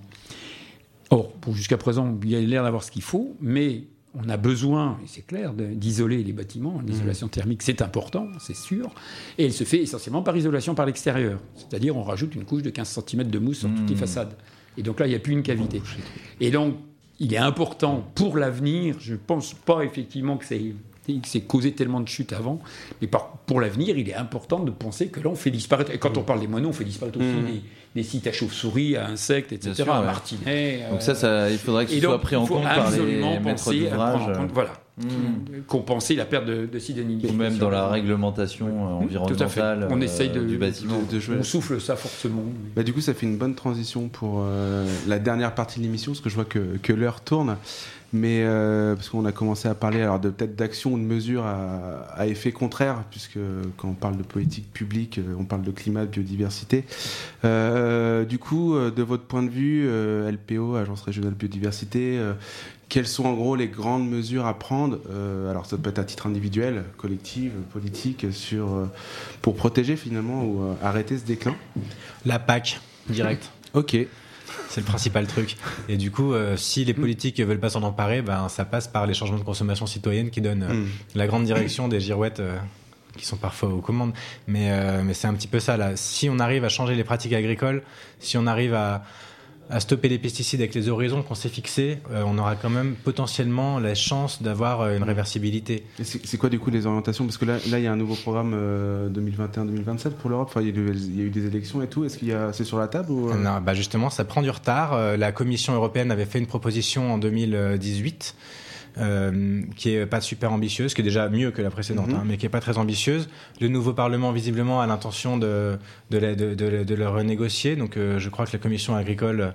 Or, pour jusqu'à présent, il y a l'air d'avoir ce qu'il faut, mais on a besoin, et c'est clair, de, d'isoler les bâtiments. L'isolation mmh. thermique, c'est important, c'est sûr. Et elle se fait essentiellement par isolation par l'extérieur. C'est-à-dire, on rajoute une couche de quinze centimètres de mousse sur mmh. toutes les façades. Et donc là, il n'y a plus une cavité. Et donc, il est important pour l'avenir, je ne pense pas effectivement que c'est... que c'est causé tellement de chutes avant, mais par, pour l'avenir, il est important de penser que là, on fait disparaître, et quand on parle des moineaux, on fait disparaître aussi mmh. des, des sites à chauves-souris, à insectes, et cetera, sûr, à ouais. martinets. Donc euh, ça, ça, il faudrait que ce soit pris en compte par les maîtres d'ouvrage. Compte, voilà. Mmh. Compenser la perte de, de sites d'animal. Ou même dans la réglementation mmh. environnementale on essaye de, euh, du bâtiment. De, de jouer. On souffle ça forcément. Bah, du coup, ça fait une bonne transition pour euh, la dernière partie de l'émission, parce que je vois que, que l'heure tourne. Mais euh, parce qu'on a commencé à parler alors de peut-être d'actions ou de mesures à, à effet contraire, puisque quand on parle de politique publique, on parle de climat, de biodiversité. Euh, du coup, de votre point de vue, euh, L P O, Agence régionale de biodiversité, euh, quelles sont en gros les grandes mesures à prendre, euh, alors ça peut être à titre individuel, collectif, politique, sur, euh, pour protéger finalement ou euh, arrêter ce déclin ? La P A C, direct. Ok. C'est le principal truc. Et du coup, euh, si les politiques ne veulent pas s'en emparer, ben, ça passe par les changements de consommation citoyenne qui donnent euh, mm. la grande direction des girouettes euh, qui sont parfois aux commandes. Mais, euh, mais c'est un petit peu ça, là. Si on arrive à changer les pratiques agricoles, si on arrive à, à stopper les pesticides avec les horizons qu'on s'est fixés, euh, on aura quand même potentiellement la chance d'avoir euh, une réversibilité. Et c'est, c'est quoi du coup les orientations ? Parce que là, là, il y a un nouveau programme euh, deux mille vingt et un deux mille vingt-sept pour l'Europe. Enfin, il y a eu, il y a eu des élections et tout. Est-ce qu'il y a, c'est sur la table ou... Non, bah justement, ça prend du retard. Euh, la Commission européenne avait fait une proposition en deux mille dix-huit. Euh, qui est pas super ambitieuse, qui est déjà mieux que la précédente, mmh. hein, mais qui est pas très ambitieuse. Le nouveau Parlement, visiblement, a l'intention de, de, la, de, de, de le renégocier. Donc, euh, je crois que la Commission agricole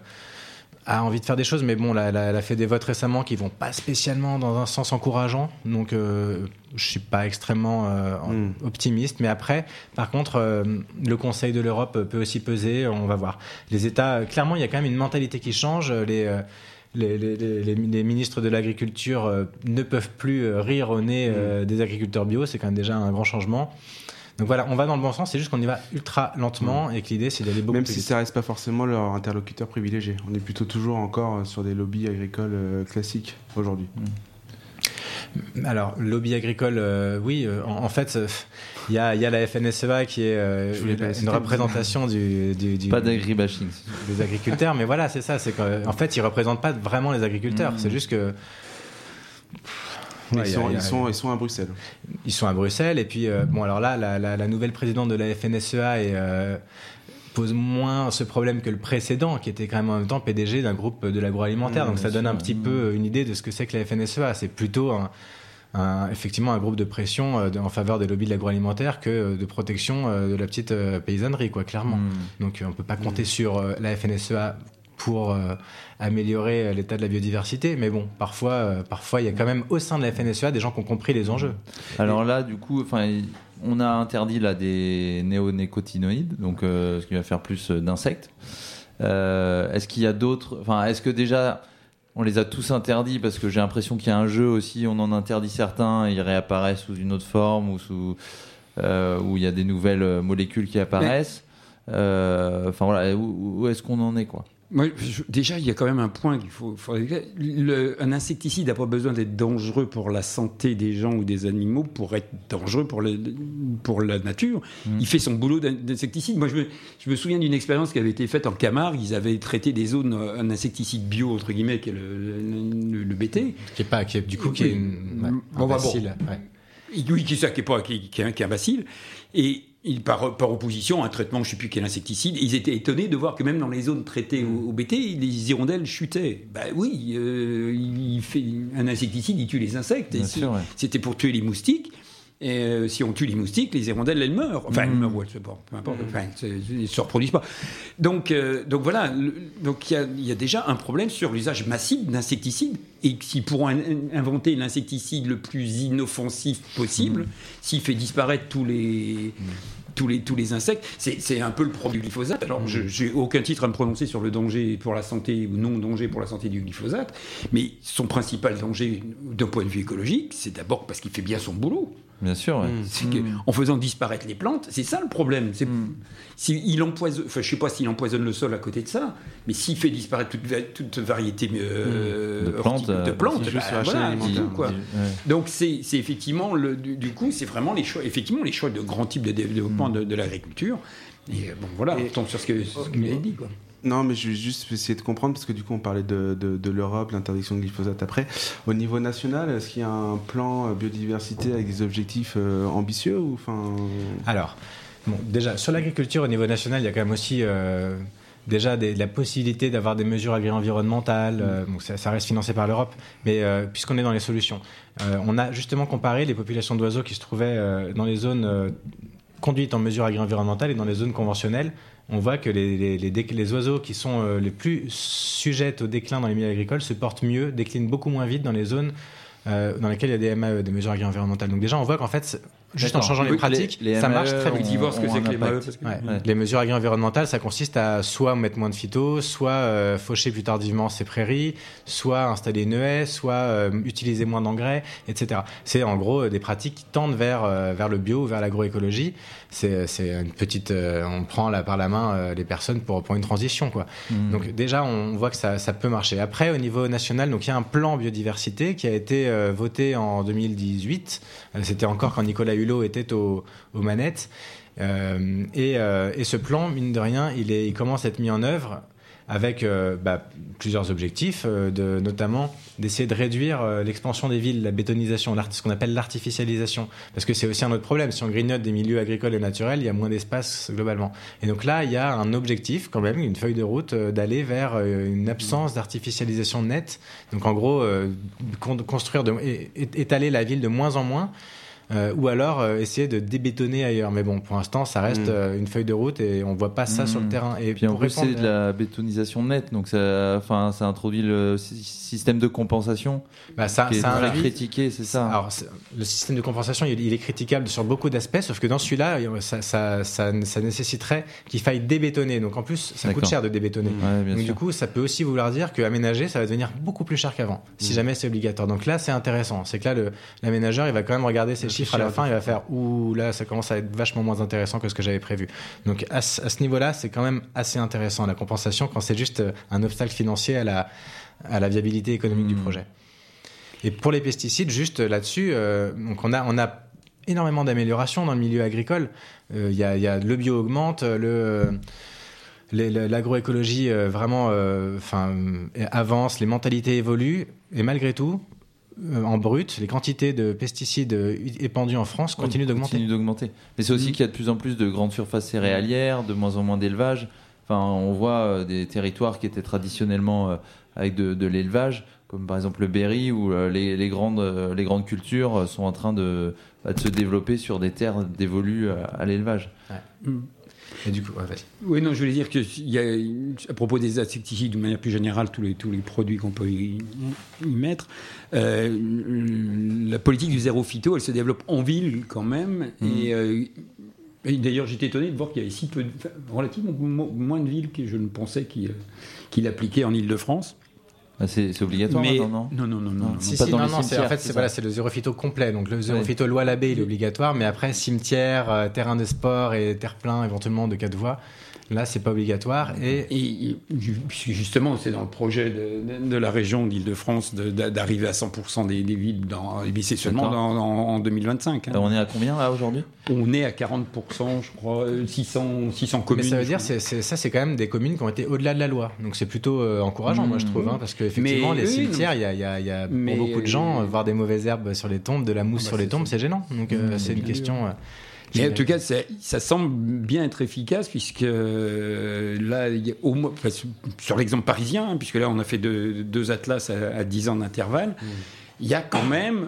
a envie de faire des choses, mais bon, elle, elle a fait des votes récemment qui vont pas spécialement dans un sens encourageant. Donc, euh, je suis pas extrêmement euh, mmh. optimiste. Mais après, par contre, euh, le Conseil de l'Europe peut aussi peser. On va voir. Les États, clairement, il y a quand même une mentalité qui change. Les euh, Les, les, les, les ministres de l'agriculture euh, ne peuvent plus euh, rire au nez euh, mmh. des agriculteurs bio, c'est quand même déjà un grand changement. Donc voilà, on va dans le bon sens, c'est juste qu'on y va ultra lentement mmh. et que l'idée c'est d'aller beaucoup Même plus si vite. ça reste pas forcément leur interlocuteur privilégié. On est plutôt toujours encore sur des lobbies agricoles euh, classiques aujourd'hui. Mmh. Alors, lobby agricole, euh, oui, euh, en, en fait, il euh, y, y a la F N S E A qui est euh, une, une représentation du, du, du, pas d'agribashing. des agriculteurs, mais voilà, c'est ça. C'est qu'en fait, ils ne représentent pas vraiment les agriculteurs. Mmh. C'est juste que. Ouais, ils, sont, a, a, ils, sont, ils sont à Bruxelles. Ils sont à Bruxelles. Et puis, euh, bon, alors là, la, la, la nouvelle présidente de la F N S E A est. Euh, pose moins ce problème que le précédent, qui était quand même en même temps P D G d'un groupe de l'agroalimentaire. Mmh, donc ça donne sûr. un petit mmh. peu une idée de ce que c'est que la F N S E A. C'est plutôt un, un, effectivement un groupe de pression euh, de, en faveur des lobbies de l'agroalimentaire que euh, de protection euh, de la petite euh, paysannerie, quoi, clairement. Mmh. Donc on ne peut pas compter mmh. sur euh, la F N S E A pour euh, améliorer l'état de la biodiversité, mais bon, parfois, euh, parfois il y a quand même au sein de la F N S E A des gens qui ont compris les enjeux. Alors là, du coup, enfin. On a interdit là des néonicotinoïdes, donc euh, ce qui va faire plus d'insectes. Euh, est-ce qu'il y a d'autres, enfin, est-ce que déjà on les a tous interdits parce que j'ai l'impression qu'il y a un jeu aussi, on en interdit certains, et ils réapparaissent sous une autre forme ou sous euh, où il y a des nouvelles molécules qui apparaissent. euh, enfin voilà, où, où est-ce qu'on en est, quoi? Moi, je, déjà, il y a quand même un point qu'il faut. faut le, un insecticide n'a pas besoin d'être dangereux pour la santé des gens ou des animaux pour être dangereux pour, le, pour la nature. Mmh. Il fait son boulot d'insecticide. Moi, je me, je me souviens d'une expérience qui avait été faite en Camargue. Ils avaient traité des zones, un insecticide bio, entre guillemets, qui est le, le, le B T. Qui est pas, qui est, du coup, qui est une, ouais, bon, un bah, bacille. Bon. Ouais. Oui, qui est ça, qui est pas, qui, qui, est, qui est un bacille. Et il, par, par opposition à un traitement, je ne sais plus quel insecticide, ils étaient étonnés de voir que même dans les zones traitées au, au B T, les hirondelles chutaient. Ben oui, euh, il fait un insecticide, il tue les insectes. Et sûr, ouais. C'était pour tuer les moustiques. Et euh, si on tue les moustiques, les hirondelles, elles meurent. Enfin, mmh. elles meurent, ouais, c'est bon, peu importe. Enfin, elles ne se reproduisent pas. Donc, euh, donc voilà. Le, donc il y, y a déjà un problème sur l'usage massif d'insecticides. Et s'ils pourront in- inventer l'insecticide le plus inoffensif possible, mmh. s'il fait disparaître tous les, mmh. tous les, tous les insectes, c'est, c'est un peu le problème du glyphosate. Alors, mmh. je n'ai aucun titre à me prononcer sur le danger pour la santé ou non-danger pour la santé du glyphosate. Mais son principal danger, d'un point de vue écologique, c'est d'abord parce qu'il fait bien son boulot. Bien sûr, ouais. Mmh. C'est que, en faisant disparaître les plantes, c'est ça le problème. C'est, mmh. s'il empoisonne, enfin, je ne sais pas s'il empoisonne le sol à côté de ça, mais s'il fait disparaître toute, toute variété euh, de plantes, de, de plantes euh, bah, voilà, tout, quoi. Ouais. Donc c'est, c'est effectivement le, du, du coup, c'est vraiment les choix, effectivement les choix de grands types de développement mmh. de, de l'agriculture. Et bon, voilà, on tombe sur ce que, ce que vous avez dit, quoi. Non, mais je vais juste essayer de comprendre, parce que du coup, on parlait de, de, de l'Europe, l'interdiction de glyphosate après. Au niveau national, est-ce qu'il y a un plan biodiversité avec des objectifs euh, ambitieux ou, enfin... Alors, bon, déjà, sur l'agriculture, au niveau national, il y a quand même aussi... Euh déjà des, la possibilité d'avoir des mesures agri-environnementales, euh, donc ça, ça reste financé par l'Europe, mais euh, puisqu'on est dans les solutions, euh, on a justement comparé les populations d'oiseaux qui se trouvaient euh, dans les zones euh, conduites en mesures agri-environnementales et dans les zones conventionnelles. On voit que les, les, les, les oiseaux qui sont euh, les plus sujettes au déclin dans les milieux agricoles se portent mieux, déclinent beaucoup moins vite dans les zones euh, dans lesquelles il y a des M A E, des mesures agri-environnementales. Donc déjà, on voit qu'en fait, juste D'accord. en changeant les pratiques, les, les ça marche très vite. On, ce que c'est que les M A E, parce que... ouais. Ouais. Les mesures agri-environnementales, ça consiste à soit mettre moins de phyto, soit euh, faucher plus tardivement ses prairies, soit installer une haie, soit euh, utiliser moins d'engrais, et cetera. C'est en gros des pratiques qui tendent vers, euh, vers le bio, vers l'agroécologie. C'est, c'est une petite... Euh, on prend là, par la main euh, les personnes pour, pour une transition, quoi. Mmh. Donc déjà, on voit que ça, ça peut marcher. Après, au niveau national, donc il y a un plan biodiversité qui a été euh, voté en deux mille dix-huit. Euh, c'était encore quand Nicolas Hulot était au, aux manettes. Euh, et, euh, et ce plan, mine de rien, il, est, il commence à être mis en œuvre avec euh, bah, plusieurs objectifs, euh, de, notamment d'essayer de réduire euh, l'expansion des villes, la bétonisation, ce qu'on appelle l'artificialisation. Parce que c'est aussi un autre problème. Si on grignote des milieux agricoles et naturels, il y a moins d'espace globalement. Et donc là, il y a un objectif quand même, une feuille de route, euh, d'aller vers euh, une absence d'artificialisation nette. Donc en gros, euh, con- construire, de, é- étaler la ville de moins en moins. Euh, ou alors euh, essayer de débétonner ailleurs. Mais bon, pour l'instant, ça reste mmh. euh, une feuille de route et on voit pas ça mmh. sur le terrain. Et puis en plus, c'est de la bétonisation nette, donc ça, enfin, ça introduit le système de compensation. Bah, ça, qui est ça très critiqué, c'est ça. Alors, c'est, le système de compensation, il, il est critiquable sur beaucoup d'aspects, sauf que dans celui-là, ça, ça, ça, ça nécessiterait qu'il faille débétonner. Donc en plus, ça D'accord. coûte cher de débétonner. Ouais, bien donc sûr. du coup, ça peut aussi vouloir dire qu'aménager, ça va devenir beaucoup plus cher qu'avant, si mmh. jamais c'est obligatoire. Donc là, c'est intéressant. C'est que là, le, l'aménageur, il va quand même regarder ses chiffres à la fin, il va faire ouh là ça commence à être vachement moins intéressant que ce que j'avais prévu. Donc à ce, à ce niveau-là, c'est quand même assez intéressant la compensation quand c'est juste un obstacle financier à la, à la viabilité économique mmh. du projet. Et pour les pesticides, juste là-dessus, euh, donc on a, on a énormément d'améliorations dans le milieu agricole. Il euh, y, a, y a le bio augmente, le... Les, l'agroécologie euh, vraiment euh, avance, les mentalités évoluent, et malgré tout, en brut, les quantités de pesticides épandus en France continuent d'augmenter. Continuent d'augmenter. Mais c'est aussi mmh. qu'il y a de plus en plus de grandes surfaces céréalières, de moins en moins d'élevage. Enfin, on voit des territoires qui étaient traditionnellement avec de, de l'élevage, comme par exemple le Berry, où les, les, grandes, les grandes cultures sont en train de, de se développer sur des terres dévolues à, à l'élevage. Ouais. Mmh. Et du coup, ouais, vas-y. Oui, non, je voulais dire que y a, à propos des insecticides, de manière plus générale, tous les, tous les produits qu'on peut y, y mettre, euh, la politique du zéro phyto, elle se développe en ville quand même. Mmh. Et, euh, et d'ailleurs, j'étais étonné de voir qu'il y avait si peu, de, relativement moins de villes que je ne pensais qui, qui l'appliquaient en Île-de-France. Ah, c'est, c'est obligatoire, mais, non, non Non, non, non. non, non, si, pas si, dans non, les non, c'est, en fait, c'est, c'est, voilà, c'est le zéro phyto complet. Donc, le zéro phyto loi Labbé, il est obligatoire, mais après, cimetière, euh, terrain de sport et terre-plein, éventuellement de quatre voies, Là, c'est pas obligatoire. Et, et justement, c'est dans le projet de, de la région d'Île-de-France de, de, d'arriver à cent pour cent des, des villes. Dans, mais c'est seulement dans, dans, en deux mille vingt-cinq. Hein. On est à combien là aujourd'hui ? On est à quarante pour cent, je crois, six cents, six cents communes. Mais ça veut dire, c'est, c'est, ça, c'est quand même des communes qui ont été au-delà de la loi. Donc c'est plutôt euh, encourageant, mmh. moi je trouve, hein, parce qu'effectivement, les oui, cimetières, il y a, y a, y a pour beaucoup de gens, euh, voir des mauvaises herbes sur les tombes, de la mousse bah, sur les tombes, c'est gênant. Donc euh, mmh, c'est une question. Euh, Mais en tout cas, ça semble bien être efficace, puisque euh, là, y a au moins, enfin, sur l'exemple parisien, hein, puisque là, on a fait deux, deux atlas à, à dix ans d'intervalle, il mmh. y a quand même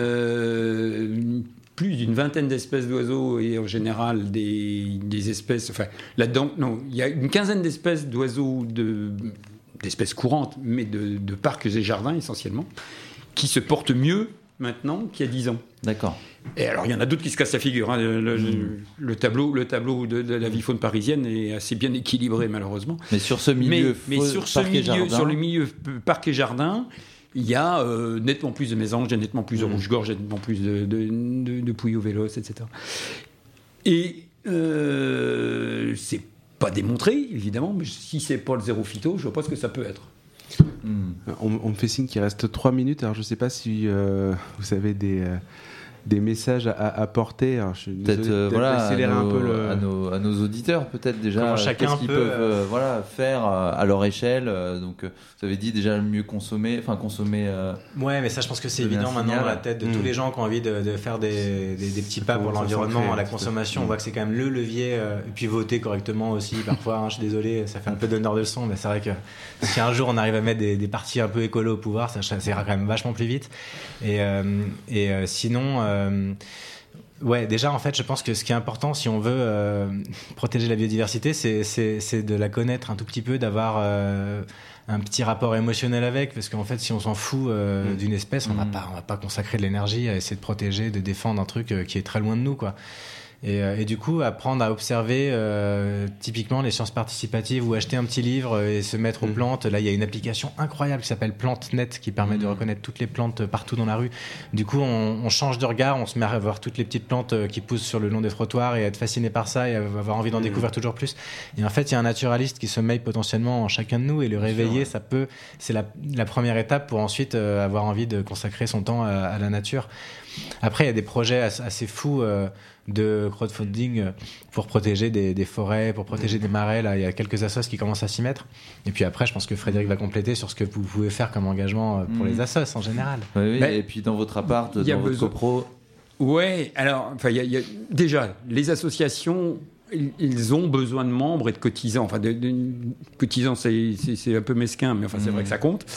euh, plus d'une vingtaine d'espèces d'oiseaux et en général des, des espèces. Enfin, là-dedans, non, il y a une quinzaine d'espèces d'oiseaux, de, d'espèces courantes, mais de, de parcs et jardins essentiellement, qui se portent mieux maintenant qu'il y a dix ans. D'accord. Et alors, il y en a d'autres qui se cassent la figure. Hein. Le, le, mmh. le tableau, le tableau de, de la vie faune parisienne est assez bien équilibré, malheureusement. Mais sur ce milieu, mais, mais sur ce milieu, sur le milieu parc et jardin, il y a euh, nettement plus de mésanges, il y a nettement plus de mmh. rouge-gorge, il y a nettement plus de, de, de, de pouilles au vélos, et cetera. Et euh, c'est pas démontré, évidemment, mais si c'est pas le zéro phyto, je vois pas ce que ça peut être. Mmh. On, on me fait signe qu'il reste trois minutes, alors je sais pas si euh, vous avez des... Euh... des messages à apporter. Alors, je suis peut-être désolé, euh, voilà, accélérer à nos, un peu le... à, nos, à nos auditeurs, peut-être déjà, comment chacun qu'est-ce qu'ils peut, peuvent euh... euh, voilà, faire euh, à leur échelle. Euh, donc, euh, vous avez dit déjà le mieux consommer, enfin consommer. Euh, ouais, mais ça, je pense que c'est évident maintenant dans la tête de mmh. tous les gens qui ont envie de, de faire des, des, des petits pas pour l'environnement, la consommation. Mmh. On voit que c'est quand même le levier. Euh, et puis voter correctement aussi, parfois. Hein, je suis désolé, ça fait un peu d'honneur de leçon, mais c'est vrai que si un jour on arrive à mettre des, des partis un peu écolos au pouvoir, ça, ça ira quand même vachement plus vite. Et, euh, et euh, sinon. Euh, Ouais, déjà, en fait, je pense que ce qui est important, si on veut euh, protéger la biodiversité, c'est, c'est, c'est de la connaître un tout petit peu, d'avoir euh, un petit rapport émotionnel avec, parce qu'en fait, si on s'en fout euh, mmh. d'une espèce, on va pas, on va pas consacrer de l'énergie à essayer de protéger, de défendre un truc euh, qui est très loin de nous, quoi. Et, euh, et du coup, apprendre à observer euh, typiquement les sciences participatives ou acheter un petit livre et se mettre aux mmh. plantes. Là, il y a une application incroyable qui s'appelle PlanteNet qui permet mmh. de reconnaître toutes les plantes partout dans la rue. Du coup, on, on change de regard, on se met à voir toutes les petites plantes qui poussent sur le long des trottoirs et à être fasciné par ça et à avoir envie d'en mmh. découvrir toujours plus. Et en fait, il y a un naturaliste qui sommeille potentiellement en chacun de nous et le réveiller, ça peut, c'est la, la première étape pour ensuite euh, avoir envie de consacrer son temps à, à la nature. Après, il y a des projets assez fous euh, de crowdfunding pour protéger des, des forêts, pour protéger des marais. Là, il y a quelques assos qui commencent à s'y mettre. Et puis après, je pense que Frédéric va compléter sur ce que vous pouvez faire comme engagement pour mmh. les assos en général. Oui, oui. Ben, et puis dans votre appart, dans votre besoin... copro. Ouais. Alors, enfin, il y, y a déjà les associations. Ils ont besoin de membres et de cotisants. Enfin, de, de, cotisants, c'est, c'est, c'est un peu mesquin, mais enfin, c'est mmh. vrai que ça compte.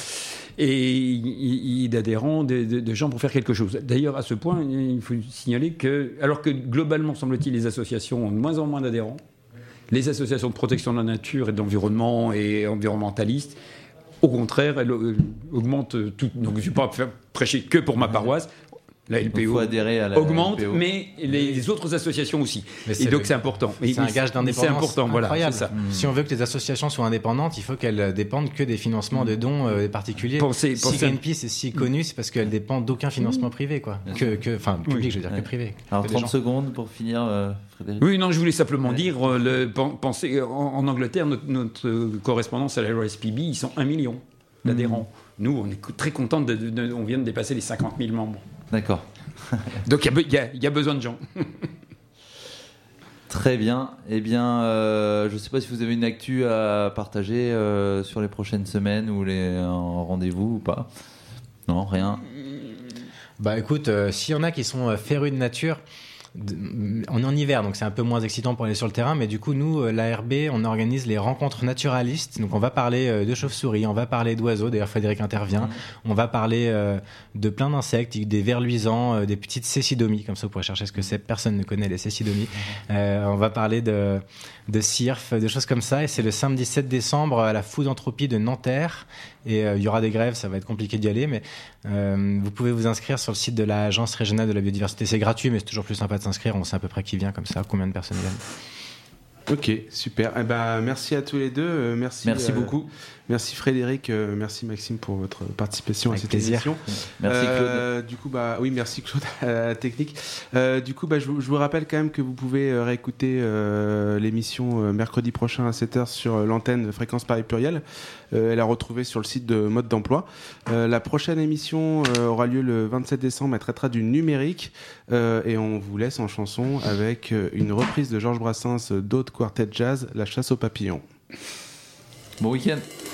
Et d'adhérents, de, de, de gens pour faire quelque chose. D'ailleurs, à ce point, il faut signaler que, alors que globalement, semble-t-il, les associations ont de moins en moins d'adhérents, les associations de protection de la nature et de l'environnement et environnementalistes, au contraire, elles augmentent tout. Donc, je ne vais pas prêcher que pour ma paroisse. La L P O à la augmente, L P O. Mais les, les autres associations aussi. Et donc le, c'est important. C'est un gage d'indépendance c'est important, incroyable. Voilà, c'est ça. Mmh. Si on veut que les associations soient indépendantes, il faut qu'elles dépendent que des financements de dons euh, particuliers. Pensez, si pensez... Greenpeace est si connu, c'est parce qu'elle dépend d'aucun financement mmh. privé, quoi. Que, que, enfin, public, oui. je veux dire, ouais. que privé. Alors que trente secondes pour finir, euh, Frédéric. Oui, non, je voulais simplement ouais. dire, euh, le, pensez, en, en Angleterre, notre, notre correspondance à la R S P B, ils sont un million d'adhérents. Mmh. Nous, on est très contents, de, de, de, on vient de dépasser les cinquante mille membres. D'accord. Donc il y, y, y a besoin de gens. Très bien. Eh bien, euh, je ne sais pas si vous avez une actu à partager euh, sur les prochaines semaines ou les euh, rendez-vous ou pas. Non, rien. Bah écoute, euh, s'il y en a qui sont férus de nature, on est en hiver, donc c'est un peu moins excitant pour aller sur le terrain, mais du coup, nous, l'A R B, on organise les rencontres naturalistes. Donc, on va parler de chauves-souris, on va parler d'oiseaux. D'ailleurs, Frédéric intervient. Mmh. On va parler euh, de plein d'insectes, des vers luisants, euh, des petites cécidomies. Comme ça, vous pourrez chercher ce que c'est. Personne ne connaît les cécidomies. Mmh. Euh, on va parler de, de cirf, de choses comme ça. Et c'est le samedi sept décembre à la Foodentropie de Nanterre. Et il euh, y aura des grèves, ça va être compliqué d'y aller, mais euh, vous pouvez vous inscrire sur le site de l'Agence régionale de la biodiversité. C'est gratuit, mais c'est toujours plus sympa de s'inscrire. On sait à peu près qui vient, comme ça, combien de personnes viennent. Ok, super. Eh ben, merci à tous les deux. Euh, merci merci euh, beaucoup. Merci Frédéric, euh, merci Maxime pour votre participation Avec à cette plaisir. émission. Merci Claude. Euh, du coup, bah, oui, merci Claude à la technique. Euh, du coup, bah, je, vous, je vous rappelle quand même que vous pouvez euh, réécouter euh, l'émission euh, mercredi prochain à sept heures sur euh, l'antenne de Fréquence Paris Pluriel. Euh, elle est retrouvée sur le site de Mode d'Emploi. Euh, la prochaine émission euh, aura lieu le vingt-sept décembre. Elle traitera du numérique euh, et on vous laisse en chanson avec euh, une reprise de Georges Brassens d'Aude Quartet Jazz, La chasse aux papillons. Bon week-end.